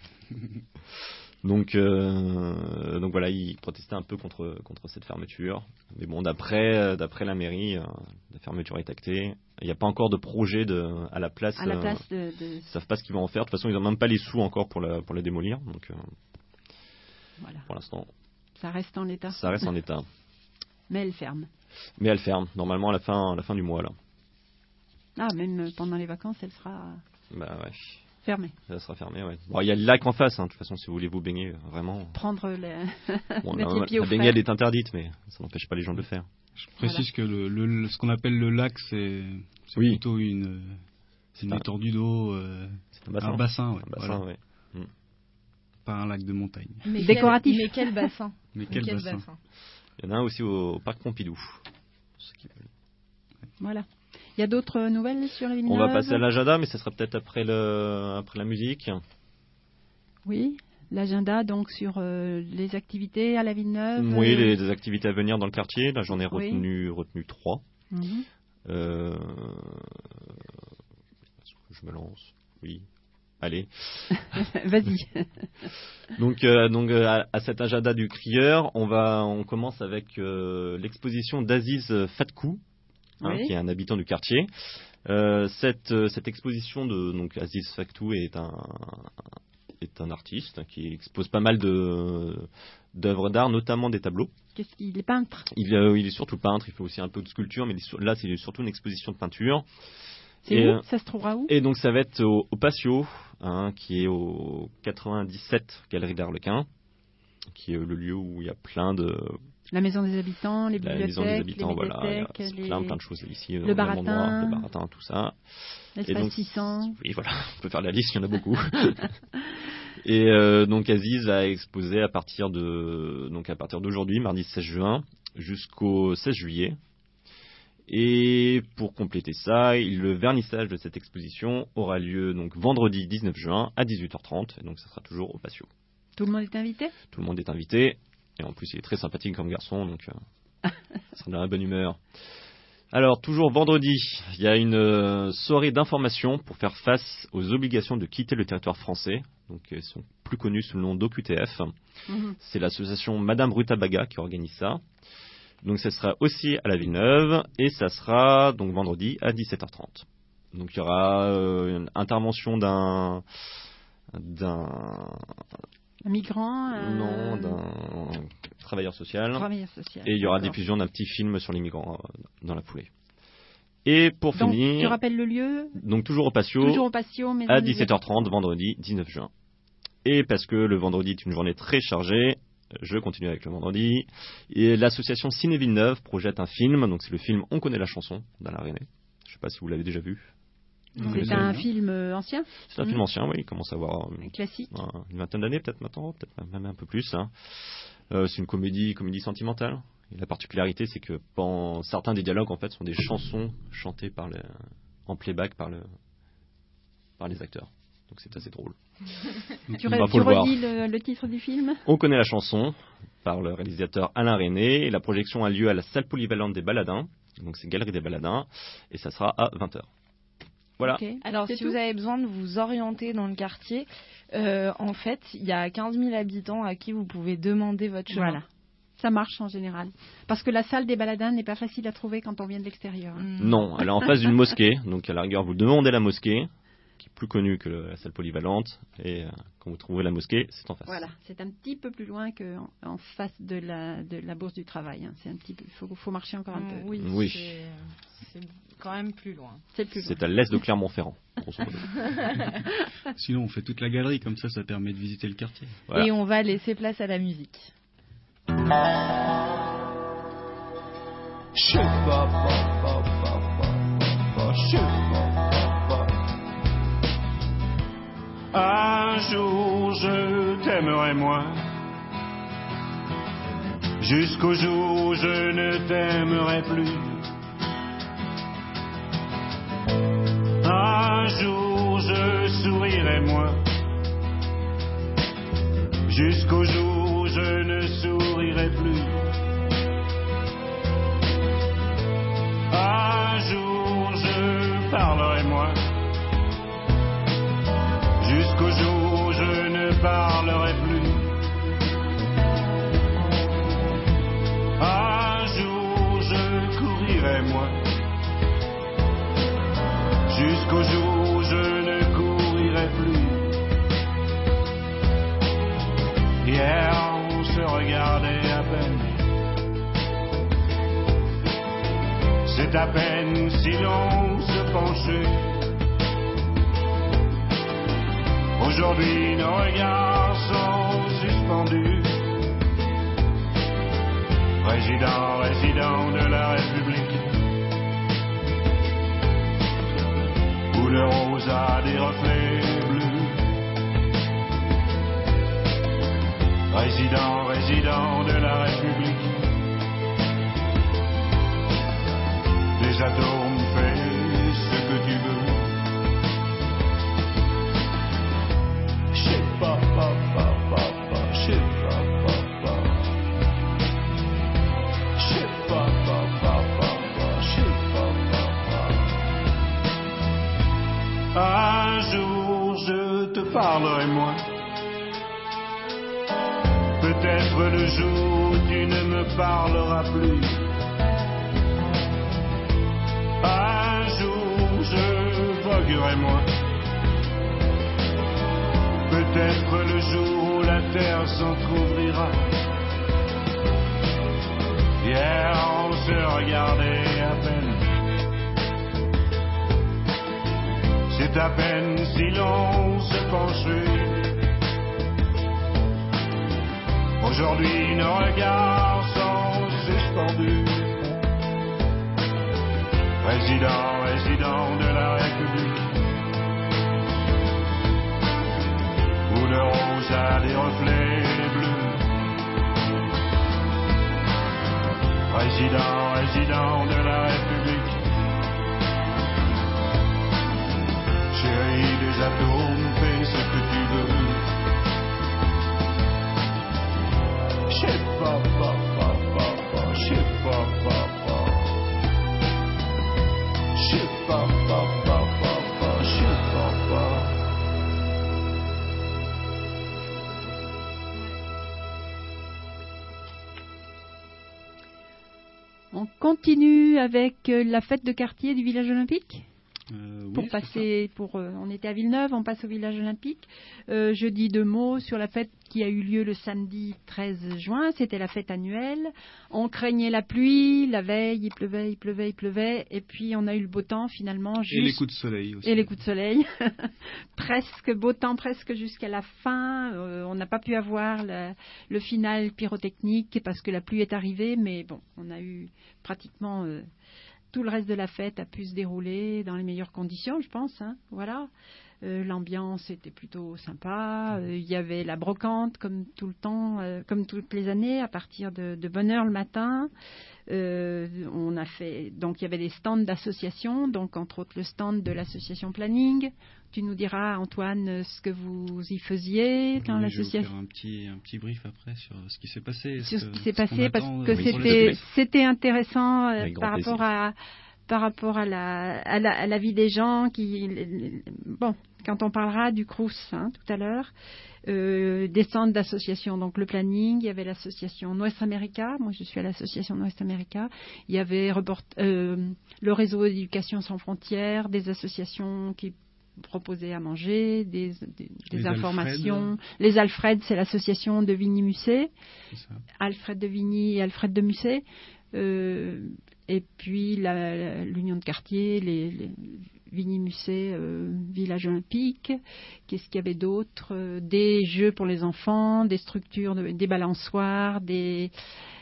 donc euh, donc voilà, ils protestaient un peu contre contre cette fermeture. Mais bon, d'après d'après la mairie, euh, la fermeture est actée. Il n'y a pas encore de projet de, à la place. À la place euh, de, de... Ils savent pas ce qu'ils vont en faire. De toute façon, ils n'ont même pas les sous encore pour la, pour la démolir. Donc, euh, voilà. Pour l'instant. Ça reste en état. Ça reste en état. Mais elle ferme. Mais elle ferme. Normalement, à la fin, à la fin du mois, là. Ah, même pendant les vacances, elle sera. Bah ouais. Fermée. Elle sera fermée, ouais. Bon, il y a le lac en face, hein. De toute façon, si vous voulez vous baigner, vraiment. Prendre les. Bon, mettre la, les pieds au la frais. baignade est interdite, mais ça n'empêche pas les gens de le faire. Je précise voilà. que le, le, ce qu'on appelle le lac, c'est, c'est oui. plutôt une, c'est une un... étendue d'eau, euh, c'est un bassin, un bassin, ouais, un bassin voilà. ouais. Mm. Pas un lac de montagne. Mais décoratif. Quel, mais quel bassin Mais quel, mais quel bassin. bassin Il y en a un aussi au, au parc Pompidou. Voilà. Il y a d'autres nouvelles sur la Villeneuve? On va passer à l'agenda, mais ça sera peut-être après le, après la musique. Oui. L'agenda, donc, sur euh, les activités à la Villeneuve. Oui, les, les activités à venir dans le quartier. Là, j'en ai retenu, oui. retenu trois. Mm-hmm. Euh... Est-ce que je me lance? Oui. Allez. Vas-y. donc, euh, donc à, à cet agenda du crieur, on va, on commence avec euh, l'exposition d'Aziz Fatkou, hein, oui. qui est un habitant du quartier. Euh, cette, cette exposition de donc Aziz Fatkou est un est un artiste qui expose pas mal de d'œuvres d'art, notamment des tableaux. Qu'est-ce qu'il est peintre? Il, euh, il est surtout peintre. Il fait aussi un peu de sculpture, mais là c'est surtout une exposition de peinture. C'est et, où? Ça se trouvera où? Et donc ça va être au, au Patio, hein, qui est au quatre-vingt-dix-sept Galerie d'Arlequin, qui est le lieu où il y a plein de... La maison des habitants, les la bibliothèques, maison des habitants, les voilà, il y a les... plein, plein de choses ici. Le baratin, le baratin, tout ça. L'espace six cents. Oui, voilà, on peut faire la liste, il y en a beaucoup. Et euh, donc Aziz a exposé à partir de donc à partir d'aujourd'hui, mardi seize juin, jusqu'au seize juillet. Et pour compléter ça, le vernissage de cette exposition aura lieu donc vendredi dix-neuf juin à dix-huit heures trente. Et donc ça sera toujours au Patio. Tout le monde est invité ? Tout le monde est invité. Et en plus, il est très sympathique comme garçon, donc euh, ça sera dans la bonne humeur. Alors, toujours vendredi, il y a une euh, soirée d'information pour faire face aux obligations de quitter le territoire français. Donc, ils sont plus connus sous le nom d'O Q T F. Mm-hmm. C'est l'association Madame Rutabaga qui organise ça. Donc, ça sera aussi à la Villeneuve et ça sera donc vendredi à dix-sept heures trente. Donc, il y aura euh, une intervention d'un d'un un migrant euh... Non, d'un travailleur social. Travailleur social. Et il y aura diffusion d'un petit film sur les migrants euh, dans la foulée. Et pour donc, finir... Tu rappelles le lieu ? Donc toujours au Patio. Toujours au Patio, mais à dix-sept heures trente, vendredi dix-neuf juin. Et parce que le vendredi est une journée très chargée, je continue avec le vendredi. Et l'association Ciné Villeneuve projette un film. Donc c'est le film On connaît la chanson dans l'Arénée. Je ne sais pas si vous l'avez déjà vu. C'est un film ancien ? C'est un mmh. film ancien, oui, il commence à avoir un classique. Une vingtaine d'années peut-être maintenant, peut-être même un peu plus. Hein. Euh, c'est une comédie, comédie sentimentale. Et la particularité, c'est que pendant, certains des dialogues en fait sont des chansons chantées par le, en playback par, le, par les acteurs. Donc c'est assez drôle. tu bah, tu le redis le, le titre du film ? On connaît la chanson par le réalisateur Alain René. Et la projection a lieu à la salle polyvalente des Baladins. Donc c'est Galerie des Baladins. Et ça sera à vingt heures. Voilà. Okay. Alors, c'est si tout vous avez besoin de vous orienter dans le quartier, euh, en fait, il y a quinze mille habitants à qui vous pouvez demander votre chemin. Voilà. Ça marche en général. Parce que la salle des Baladins n'est pas facile à trouver quand on vient de l'extérieur. Mmh. Non, elle est en face d'une mosquée. Donc, à la rigueur, vous demandez la mosquée, qui est plus connue que la salle polyvalente. Et euh, quand vous trouvez la mosquée, c'est en face. Voilà. C'est un petit peu plus loin qu'en en face de la, de la Bourse du Travail. Hein. C'est un petit peu, il faut, faut marcher encore un peu. Mmh, oui. oui. C'est, c'est quand même plus loin. C'est, plus loin. C'est à l'est de Clermont-Ferrand. Sinon, on fait toute la galerie, comme ça, ça permet de visiter le quartier. Voilà. Et on va laisser place à la musique. Un jour je t'aimerai moins, jusqu'au jour où je ne t'aimerai plus. Un jour je sourirai moins, jusqu'au jour où je ne sourirai plus. Un jour je parlerai moins, jusqu'au jour où je ne parlerai plus. Un jour je courirai moins, jusqu'au jour où je ne courirai plus. Hier on se regardait à peine, c'est à peine si l'on se penchait. Aujourd'hui nos regards sont suspendus. Résident, résident de la République, où le rose a des reflets bleus. Résident, résident de la République, les atomes fais ce que tu veux. Pa, pa, pa, pa, pa, je pa, pa, pa. Je pa, pa, pa, pa, pa, je pa, pa, pa. Un jour je te parlerai moins, peut-être le jour où tu ne me parleras plus. Un jour je voguerai moins, peut-être le jour où la terre s'entr'ouvrira. Hier on se regardait à peine, c'est à peine si l'on se penchait. Aujourd'hui nos regards sont suspendus. Résident, résident de la République, où le rose a des reflets bleus. Président, résident de la République. Chérie des atomes, fais ce que tu veux. Chef, papa, papa, chef, papa, papa. Chef, papa, papa, chef, papa. On continue avec euh, la fête de quartier du village olympique. Euh, oui, Pour passer, pour, euh, on était à Villeneuve, on passe au village olympique. Euh, je dis deux mots sur la fête qui a eu lieu le samedi treize juin. C'était la fête annuelle. On craignait la pluie, la veille, il pleuvait, il pleuvait, il pleuvait. Et puis on a eu le beau temps finalement. Juste... Et les coups de soleil aussi. Et les coups de soleil. Presque, beau temps presque jusqu'à la fin. Euh, on n'a pas pu avoir la, le final pyrotechnique parce que la pluie est arrivée. Mais bon, on a eu pratiquement... Euh, tout le reste de la fête a pu se dérouler dans les meilleures conditions, je pense. Hein, voilà. Euh, l'ambiance était plutôt sympa. Il euh, y avait la brocante comme tout le temps, euh, comme toutes les années, à partir de, de bonne heure le matin. Euh, on a fait, donc il y avait des stands d'associations, donc entre autres le stand de l'association Planning. Tu nous diras, Antoine, ce que vous y faisiez dans oui, l'association. Je vais vous faire un petit, un petit brief après sur ce qui s'est passé. Sur ce, ce qui s'est passé, parce attend, que euh, c'était, c'était intéressant euh, par plaisir. rapport à par rapport à la, à la, à la vie des gens qui, bon, quand on parlera du Crous hein, tout à l'heure, euh, des centres d'associations, donc le Planning, il y avait l'association Nuestra America, moi je suis à l'association Nuestra America, il y avait report, euh, le réseau d'éducation sans frontières, des associations qui proposaient à manger, des, des, des informations. Alfred. Les Alfred, c'est l'association de Vigny Musset, Alfred de Vigny et Alfred de Musset. Euh, et puis la, la, l'union de quartier, les, les Vigny Musset, euh, village olympique. Qu'est-ce qu'il y avait d'autre? euh, Des jeux pour les enfants, des structures, de, des balançoires, des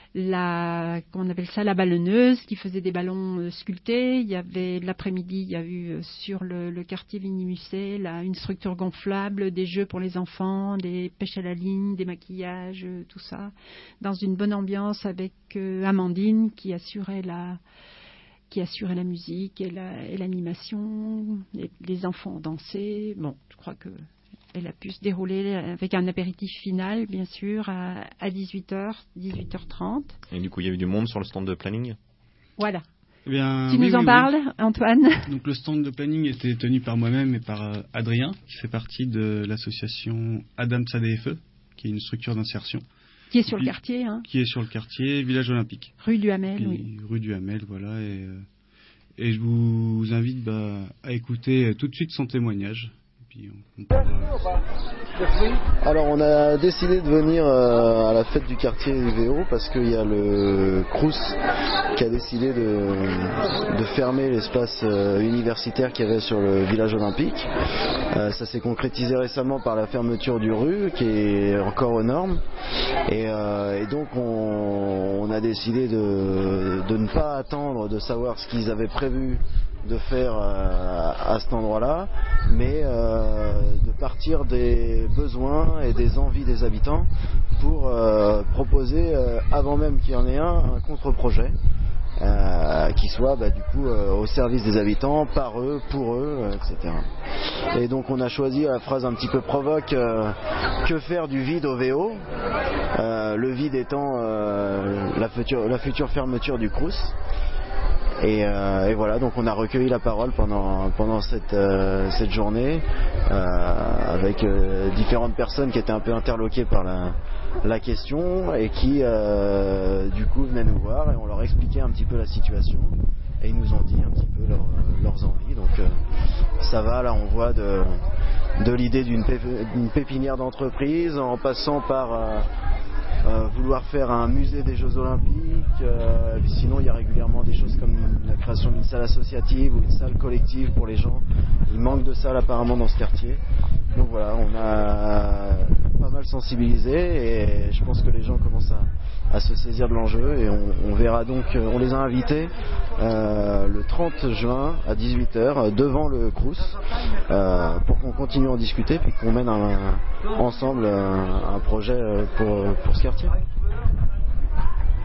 la comment on appelle ça, la ballonneuse qui faisait des ballons euh, sculptés. Il y avait l'après-midi, il y a eu euh, sur le, le quartier Vigny Musset là, une structure gonflable, des jeux pour les enfants, des pêches à la ligne, des maquillages, euh, tout ça, dans une bonne ambiance avec euh, Amandine qui assurait la qui assurait la musique et, la, et l'animation. Les, les enfants dansaient. Bon, je crois que elle a pu se dérouler avec un apéritif final, bien sûr, à, à dix-huit heures, dix-huit heures trente. Et du coup, il y avait du monde sur le stand de Planning? Voilà. Eh bien, tu oui, nous en oui, parles, oui. Antoine? Donc, le stand de Planning était tenu par moi-même et par euh, Adrien, qui fait partie de l'association Adam Tsadef, qui est une structure d'insertion. Qui est sur puis, le quartier, hein. Qui est sur le quartier, village olympique. Rue du Hamel, puis, oui. Rue du Hamel, voilà. Et, euh, et je vous invite bah, à écouter tout de suite son témoignage. Puis on, on pourra... Alors on a décidé de venir euh, à la fête du quartier U V O parce qu'il y a le Crous qui a décidé de, de fermer l'espace euh, universitaire qu'il y avait sur le village olympique. Euh, ça s'est concrétisé récemment par la fermeture du rue qui est encore aux normes et, euh, et donc on, on a décidé de, de ne pas attendre de savoir ce qu'ils avaient prévu de faire euh, à cet endroit-là, mais euh, de partir des besoins et des envies des habitants pour euh, proposer, euh, avant même qu'il y en ait un, un contre-projet euh, qui soit bah, du coup euh, au service des habitants, par eux, pour eux, euh, et cetera. Et donc on a choisi la phrase un petit peu provoque euh, que faire du vide au V O, euh, le vide étant euh, la, future, la future fermeture du Crous. Et, euh, et voilà, donc on a recueilli la parole pendant, pendant cette, euh, cette journée euh, avec euh, différentes personnes qui étaient un peu interloquées par la, la question et qui euh, du coup venaient nous voir et on leur expliquait un petit peu la situation et ils nous ont dit un petit peu leur, leurs envies. Donc euh, ça va, là on voit de, de l'idée d'une, pép, d'une pépinière d'entreprise en passant par... Euh, Euh, vouloir faire un musée des Jeux Olympiques, euh, sinon il y a régulièrement des choses comme la création d'une salle associative ou une salle collective pour les gens. Il manque de salles apparemment dans ce quartier. Donc voilà, on a pas mal sensibilisé et je pense que les gens commencent à, à se saisir de l'enjeu et on, on verra donc, on les a invités euh, le trente juin à dix-huit heures devant le Crous euh, pour qu'on continue à en discuter puis qu'on mène un, un, ensemble un, un projet pour, pour ce quartier.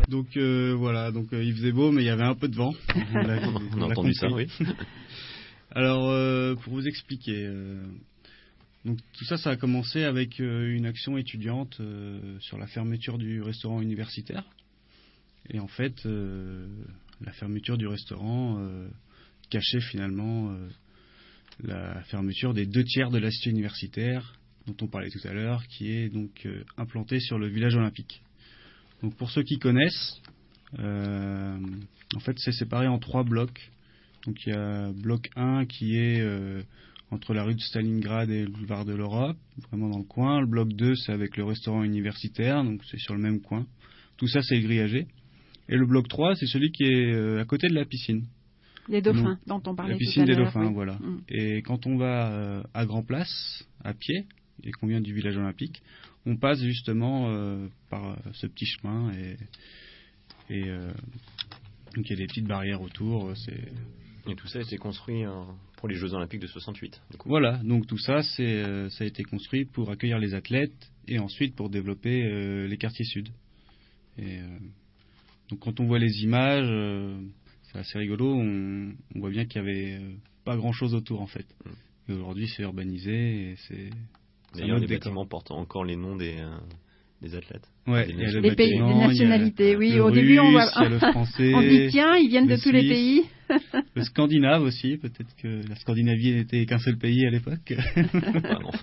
Donc euh, voilà, donc euh, il faisait beau, mais il y avait un peu de vent. On, l'a, on, on a on entendu ça, oui. Alors, euh, pour vous expliquer, euh, donc tout ça, ça a commencé avec euh, une action étudiante euh, sur la fermeture du restaurant universitaire. Et en fait, euh, la fermeture du restaurant euh, cachait finalement euh, la fermeture des deux tiers de la cité universitaire dont on parlait tout à l'heure, qui est donc euh, implantée sur le village olympique. Donc pour ceux qui connaissent, euh, en fait c'est séparé en trois blocs. Donc il y a bloc un qui est euh, entre la rue de Stalingrad et le boulevard de l'Europe, vraiment dans le coin. Le bloc deux c'est avec le restaurant universitaire, donc c'est sur le même coin. Tout ça c'est grillagé. Et le bloc trois c'est celui qui est euh, à côté de la piscine. Les dauphins donc, dont on parlait tout à l'heure. La piscine des dauphins, oui. voilà. Mm. Et quand on va euh, à Grand Place, à pied, et qu'on vient du village olympique, on passe justement euh, par ce petit chemin et, et euh, donc il y a des petites barrières autour. C'est... Et tout ça a été construit euh, pour les Jeux Olympiques de soixante-huit. Du coup. Voilà, donc tout ça, c'est, euh, ça a été construit pour accueillir les athlètes et ensuite pour développer euh, les quartiers sud. Et, euh, donc quand on voit les images, euh, c'est assez rigolo, on, on voit bien qu'il n'y avait euh, pas grand-chose autour en fait. Mm. Et aujourd'hui, c'est urbanisé et c'est... D'ailleurs, les bâtiments portent encore les noms des, euh, des athlètes. Ouais, des, il y a le les pays, les bâtiment, nationalités, il y a oui. le Au russe, début, on, voit, il y a le français, on dit tiens, ils viennent de tous Suisse, les pays. Le scandinave aussi, peut-être que la Scandinavie n'était qu'un seul pays à l'époque. Ah non.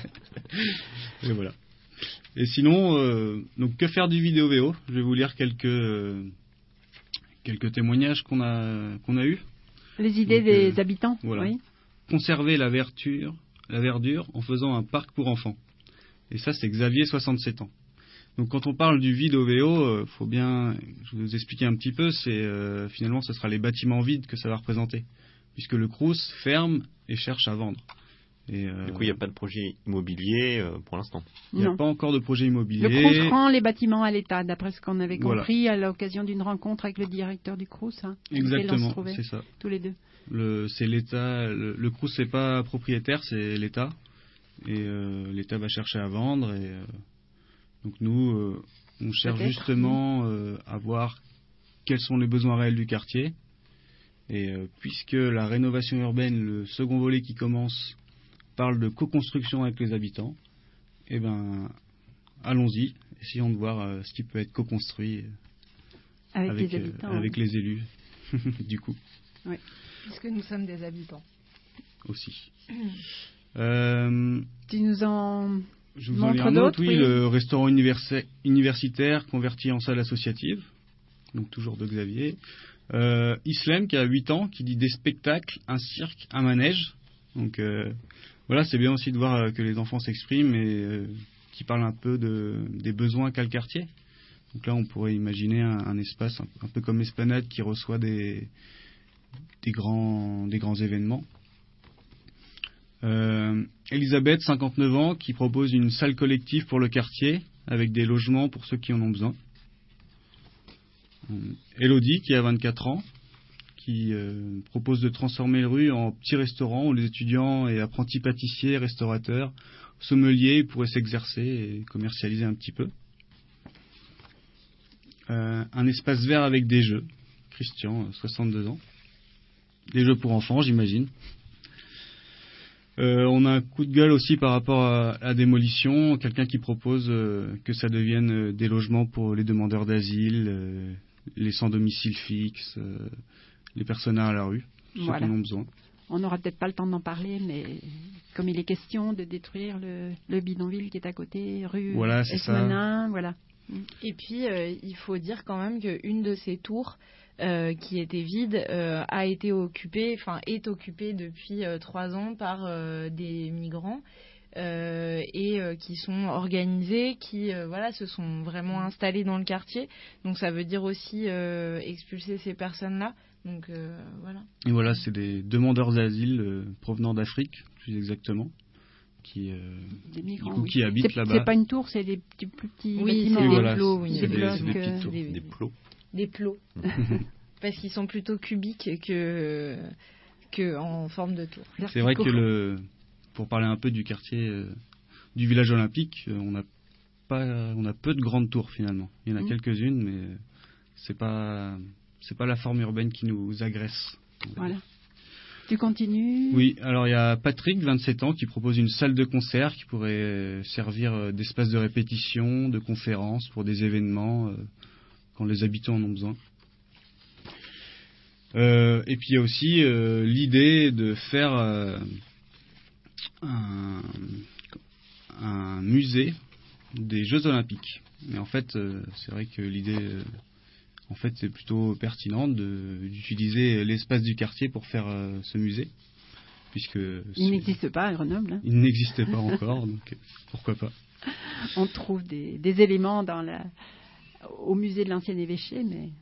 Et voilà. Et sinon, euh, donc que faire du vidéo V O ? Je vais vous lire quelques euh, quelques témoignages qu'on a qu'on a eus. Les idées donc, des euh, habitants. Voilà. Oui. Conserver la verdure, la verdure en faisant un parc pour enfants. Et ça, c'est Xavier, soixante-sept ans. Donc quand on parle du vide au V O, euh, faut bien, je vais vous expliquer un petit peu, c'est euh, finalement ce sera les bâtiments vides que ça va représenter, puisque le Crous ferme et cherche à vendre. Et, euh, du coup, il n'y a pas de projet immobilier euh, pour l'instant. Il n'y a pas encore de projet immobilier. Le Crous rend les bâtiments à l'État, d'après ce qu'on avait compris voilà. à l'occasion d'une rencontre avec le directeur du Crous. Hein, exactement, c'est ça. Tous les deux. Le, c'est l'État. Le, le Crous c'est pas propriétaire, c'est l'État. Et euh, l'État va chercher à vendre. Et euh, donc nous, euh, on cherche Peut-être. justement euh, à voir quels sont les besoins réels du quartier. Et euh, puisque la rénovation urbaine, le second volet qui commence, parle de co-construction avec les habitants, eh ben, allons-y, essayons de voir euh, ce qui peut être co-construit avec, avec, les, habitants, euh, avec oui. les élus, du coup. Oui. Puisque nous sommes des habitants. Aussi. euh, tu nous en je vous en lis un autre, oui, oui, le restaurant universi- universitaire converti en salle associative, donc toujours de Xavier. Euh, Islem qui a huit ans, qui dit des spectacles, un cirque, un manège. Donc euh, voilà, c'est bien aussi de voir euh, que les enfants s'expriment et euh, qui parlent un peu de, des besoins qu'a le quartier. Donc là, on pourrait imaginer un, un espace un, un peu comme Esplanade qui reçoit des, des, grands, des grands événements. Euh, Elisabeth, cinquante-neuf ans, qui propose une salle collective pour le quartier avec des logements pour ceux qui en ont besoin. Elodie, qui a vingt-quatre ans, qui euh, propose de transformer les rues en petits restaurants où les étudiants et apprentis pâtissiers, restaurateurs, sommeliers pourraient s'exercer et commercialiser un petit peu. Euh, un espace vert avec des jeux. Christian, soixante-deux ans. Des jeux pour enfants, j'imagine. Euh, on a un coup de gueule aussi par rapport à la démolition. Quelqu'un qui propose euh, que ça devienne euh, des logements pour les demandeurs d'asile, euh, les sans domicile fixe, euh, les personnes à la rue, ceux voilà. qui en ont besoin. On n'aura peut-être pas le temps d'en parler, mais comme il est question de détruire le, le bidonville qui est à côté, rue voilà, Esmenin, voilà. Et puis, euh, il faut dire quand même qu'une de ces tours euh, qui était vide euh, a été occupée, enfin est occupée depuis euh, trois ans par euh, des migrants euh, et euh, qui sont organisés, qui euh, voilà se sont vraiment installés dans le quartier. Donc ça veut dire aussi euh, expulser ces personnes-là. Donc euh, voilà. Et voilà, c'est des demandeurs d'asile euh, provenant d'Afrique, plus exactement. Qui, euh, des migrants, coup, oui. qui habitent c'est, là-bas. C'est pas une tour, c'est des petits, plus petits oui, bâtiments. C'est des voilà, plots, oui. C'est des, des, blocs, c'est des petites tours. Des, des plots. Des plots. Parce qu'ils sont plutôt cubiques que, que en forme de tour. C'est vrai que le, pour parler un peu du quartier, euh, du village olympique, euh, on a pas, on a peu de grandes tours finalement. Il y en a mmh. quelques-unes, mais c'est pas c'est pas la forme urbaine qui nous agresse. Voilà. Tu continues? Oui, alors il y a Patrick, vingt-sept ans, qui propose une salle de concert qui pourrait servir d'espace de répétition, de conférence pour des événements euh, quand les habitants en ont besoin. Euh, et puis il y a aussi euh, l'idée de faire euh, un, un musée des Jeux Olympiques. Mais en fait, euh, c'est vrai que l'idée, euh, en fait, c'est plutôt pertinente de, d'utiliser l'espace du quartier pour faire euh, ce musée, puisque il n'existe pas à Grenoble. Hein. Il n'existe pas encore, donc pourquoi pas. On trouve des, des éléments dans la, au musée de l'ancien évêché, mais.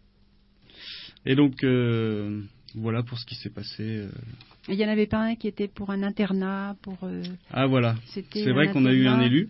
Et donc euh, voilà pour ce qui s'est passé. Euh... Il n'y en avait pas un qui était pour un internat, pour. Euh... Ah voilà. C'était c'est vrai qu'on internat. a eu un élu.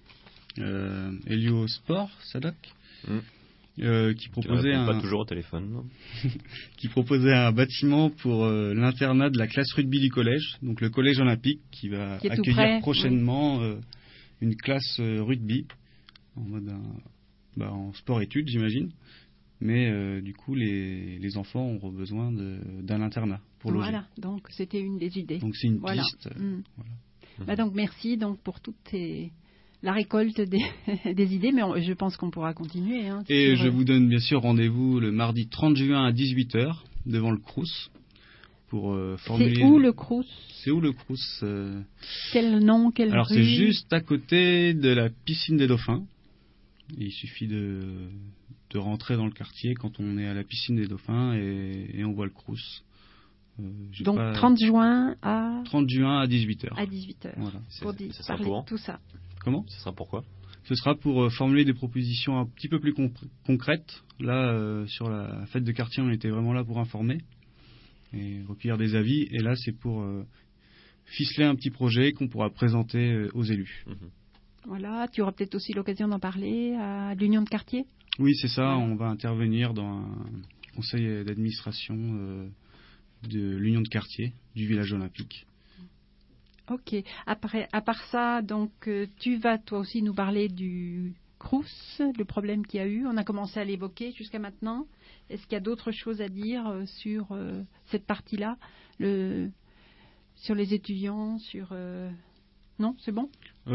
Euh, Elio Sport, Sadoc, mm. euh, qui proposait un pas toujours au téléphone, non qui proposait un bâtiment pour euh, l'internat de la classe rugby du collège, donc le collège olympique qui va qui accueillir prochainement oui. euh, une classe euh, rugby en mode un, bah, en sport-études, j'imagine. Mais euh, du coup, les, les enfants auront besoin de, d'un internat pour loger. Voilà, donc c'était une des idées. Donc c'est une voilà. piste. Mm. Voilà. Bah, donc merci donc pour toutes tes la récolte des, des idées, mais on, je pense qu'on pourra continuer. Hein, Et sur, je euh... vous donne bien sûr rendez-vous le mardi trente juin à dix-huit heures devant le Crous pour euh, formuler. C'est où le Crous? C'est où le Crous euh... Quel nom, quelle Alors rue? C'est juste à côté de la piscine des Dauphins. Il suffit de, de rentrer dans le quartier quand on est à la piscine des Dauphins et, et on voit le Crous. Euh, Donc pas... trente juin à trente juin à dix-huit heures. À dix-huit heures. Voilà. Pour dire, ça parler pour tout ça. Comment? Ce sera pourquoi? Ce sera pour euh, formuler des propositions un petit peu plus comp- concrètes. Là, euh, sur la fête de quartier, on était vraiment là pour informer et recueillir des avis. Et là, c'est pour euh, ficeler un petit projet qu'on pourra présenter euh, aux élus. Mmh. Voilà, tu auras peut-être aussi l'occasion d'en parler à l'union de quartier. Oui, c'est ça. Ouais. On va intervenir dans un conseil d'administration euh, de l'union de quartier du village olympique. Ok. Après, à part ça, donc, euh, tu vas toi aussi nous parler du Crous, le problème qu'il y a eu. On a commencé à l'évoquer jusqu'à maintenant. Est-ce qu'il y a d'autres choses à dire euh, sur euh, cette partie-là, le, sur les étudiants, sur euh... non, c'est bon.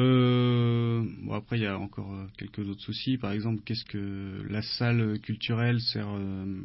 Euh, bon après, il y a encore euh, quelques autres soucis. Par exemple, qu'est-ce que la salle culturelle sert euh,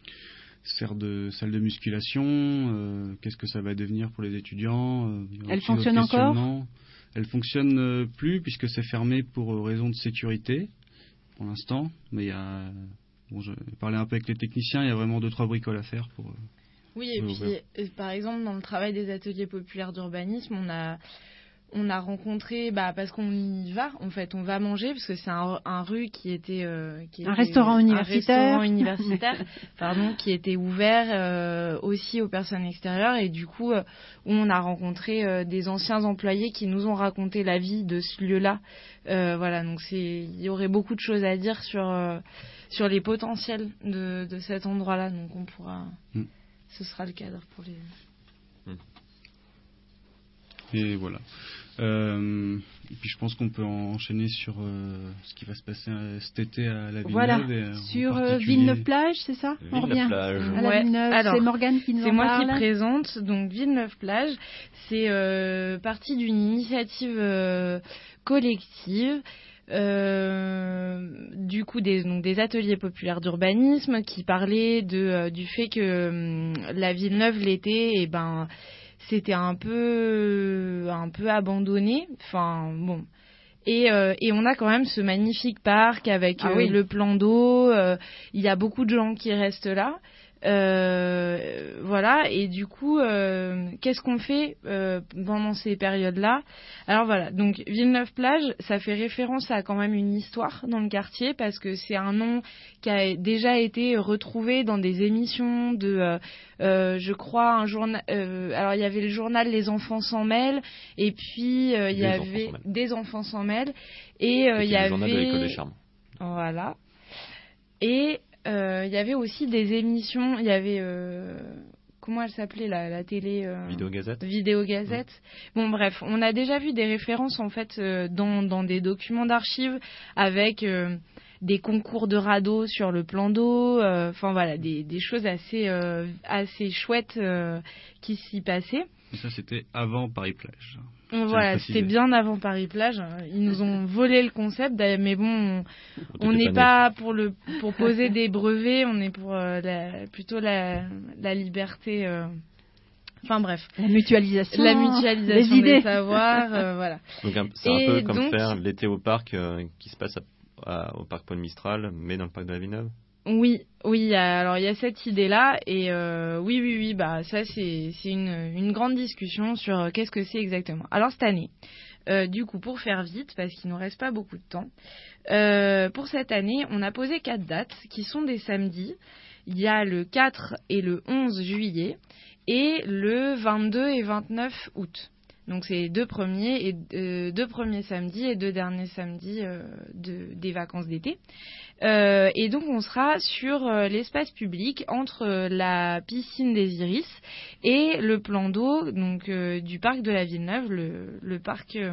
sert de salle de musculation, euh, qu'est-ce que ça va devenir pour les étudiants? euh, Elle fonctionne encore? Elle fonctionne euh, plus puisque c'est fermé pour euh, raison de sécurité pour l'instant. Mais il y a, bon, je parlais un peu avec les techniciens, il y a vraiment deux trois bricoles à faire pour. Euh, oui, et puis euh, par exemple dans le travail des ateliers populaires d'urbanisme, on a On a rencontré, bah, parce qu'on y va, en fait, on va manger, parce que c'est un, un rue qui était, euh, qui un, était restaurant un universitaire, restaurant universitaire, pardon, qui était ouvert euh, aussi aux personnes extérieures, et du coup, euh, où on a rencontré euh, des anciens employés qui nous ont raconté la vie de ce lieu-là. Euh, voilà, donc c'est, il y aurait beaucoup de choses à dire sur euh, sur les potentiels de, de cet endroit-là, donc on pourra, mm. ce sera le cadre pour les. Mm. Et voilà. Euh, et puis je pense qu'on peut enchaîner sur euh, ce qui va se passer euh, cet été à la Villeneuve. Voilà, et, sur euh, Villeneuve-Plage, c'est ça? Villeneuve On revient plage. à la ouais. Villeneuve. Alors, c'est Morgane qui nous c'est en moi parle. qui présente. Donc Villeneuve-Plage, c'est euh, partie d'une initiative euh, collective. Euh, du coup des, donc des ateliers populaires d'urbanisme qui parlaient de, euh, du fait que euh, la Villeneuve l'été, et ben c'était un peu un peu abandonné, enfin bon, et euh, et on a quand même ce magnifique parc avec ah euh, oui. le plan d'eau, euh, il y a beaucoup de gens qui restent là, euh, voilà, et du coup euh, qu'est-ce qu'on fait euh, pendant ces périodes-là? Alors voilà, donc Villeneuve-Plage, ça fait référence à quand même une histoire dans le quartier, parce que c'est un nom qui a déjà été retrouvé dans des émissions de euh, Euh, je crois un journal. Euh, alors il y avait le journal Les Enfants s'en mêlent, et puis euh, il y avait Des Enfants s'en mêlent, et euh, il y avait. Le journal de l'École des Charmes. Voilà. Et euh, il y avait aussi des émissions. Il y avait euh, comment elle s'appelait la, la télé euh, Vidéo Gazette. Vidéo Gazette. Bon bref, on a déjà vu des références en fait euh, dans dans des documents d'archives avec euh, des concours de radeau sur le plan d'eau, enfin euh, voilà, des, des choses assez, euh, assez chouettes euh, qui s'y passaient. Et ça, c'était avant Paris-Plage. Voilà, c'était bien avant Paris-Plage. Ils nous ont volé le concept, mais bon, on n'est pas pour, le, pour poser des brevets, on est pour euh, la, plutôt la, la liberté... Euh, Enfin bref, la mutualisation, la mutualisation les idées. des savoirs, euh, voilà. Donc c'est un Et peu comme donc, faire l'été au parc euh, qui se passe à À, au parc Paul Mistral, mais dans le parc de la Villeneuve. Oui, oui. Alors il y a cette idée-là, et euh, oui, oui, oui. Bah ça c'est c'est une une grande discussion sur euh, qu'est-ce que c'est exactement. Alors cette année, euh, du coup pour faire vite parce qu'il nous reste pas beaucoup de temps, euh, pour cette année on a posé quatre dates qui sont des samedis. Il y a le quatre et le onze juillet et le vingt-deux et vingt-neuf août. Donc c'est deux premiers et euh, deux premiers samedis et deux derniers samedis euh, de, des vacances d'été. Euh, et donc on sera sur euh, l'espace public entre euh, la piscine des Iris et le plan d'eau donc euh, du parc de la Villeneuve, le, le parc. Euh,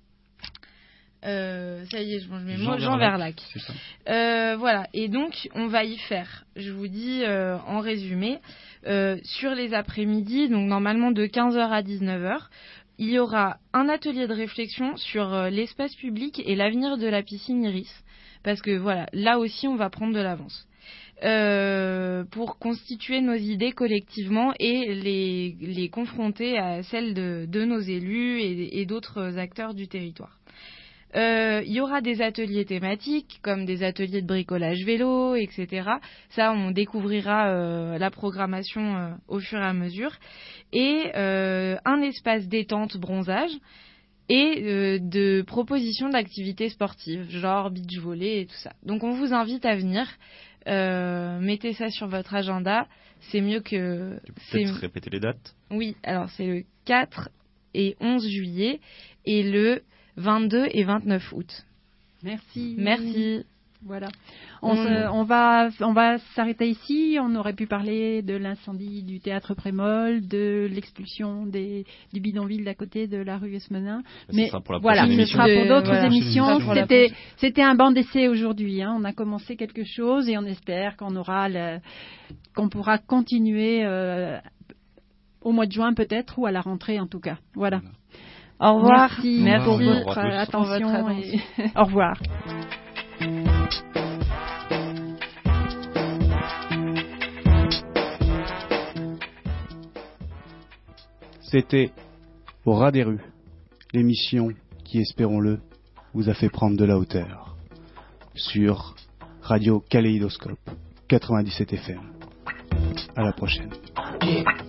euh, ça y est, je mange mes mots. Jean Verlac. C'est ça. Euh, voilà. Et donc on va y faire. Je vous dis euh, en résumé euh, sur les après-midi, donc normalement de quinze heures à dix-neuf heures. Il y aura un atelier de réflexion sur euh, l'espace public et l'avenir de la piscine Iris. Parce que voilà, là aussi, on va prendre de l'avance. Euh, pour constituer nos idées collectivement et les, les confronter à celles de, de nos élus et, et d'autres acteurs du territoire. Euh, il y aura des ateliers thématiques comme des ateliers de bricolage vélo, et cetera. Ça, on découvrira euh, la programmation euh, au fur et à mesure. Et euh, un espace détente bronzage et euh, de propositions d'activités sportives, genre beach volley et tout ça. Donc on vous invite à venir. Euh, mettez ça sur votre agenda. C'est mieux que... Tu peux peut-être répéter les dates ? Oui, alors c'est le quatre et onze juillet et le vingt-deux et vingt-neuf août. Merci. Merci. Voilà. On, mmh. se, on va, on va s'arrêter ici. On aurait pu parler de l'incendie du théâtre Prémol, de l'expulsion des, du bidonville d'à côté de la rue Esmenin. Mais pour voilà, ce sera pour d'autres voilà, émissions. C'était, c'était un banc d'essai aujourd'hui. Hein. On a commencé quelque chose et on espère qu'on aura, le, qu'on pourra continuer euh, au mois de juin peut-être ou à la rentrée en tout cas. Voilà. voilà. Au revoir. Merci, Merci pour votre, votre attention. Votre attention. Et... au revoir. C'était Au ras des rues, l'émission qui, espérons-le, vous a fait prendre de la hauteur sur Radio Kaléidoscope quatre-vingt-dix-sept F M. À la prochaine.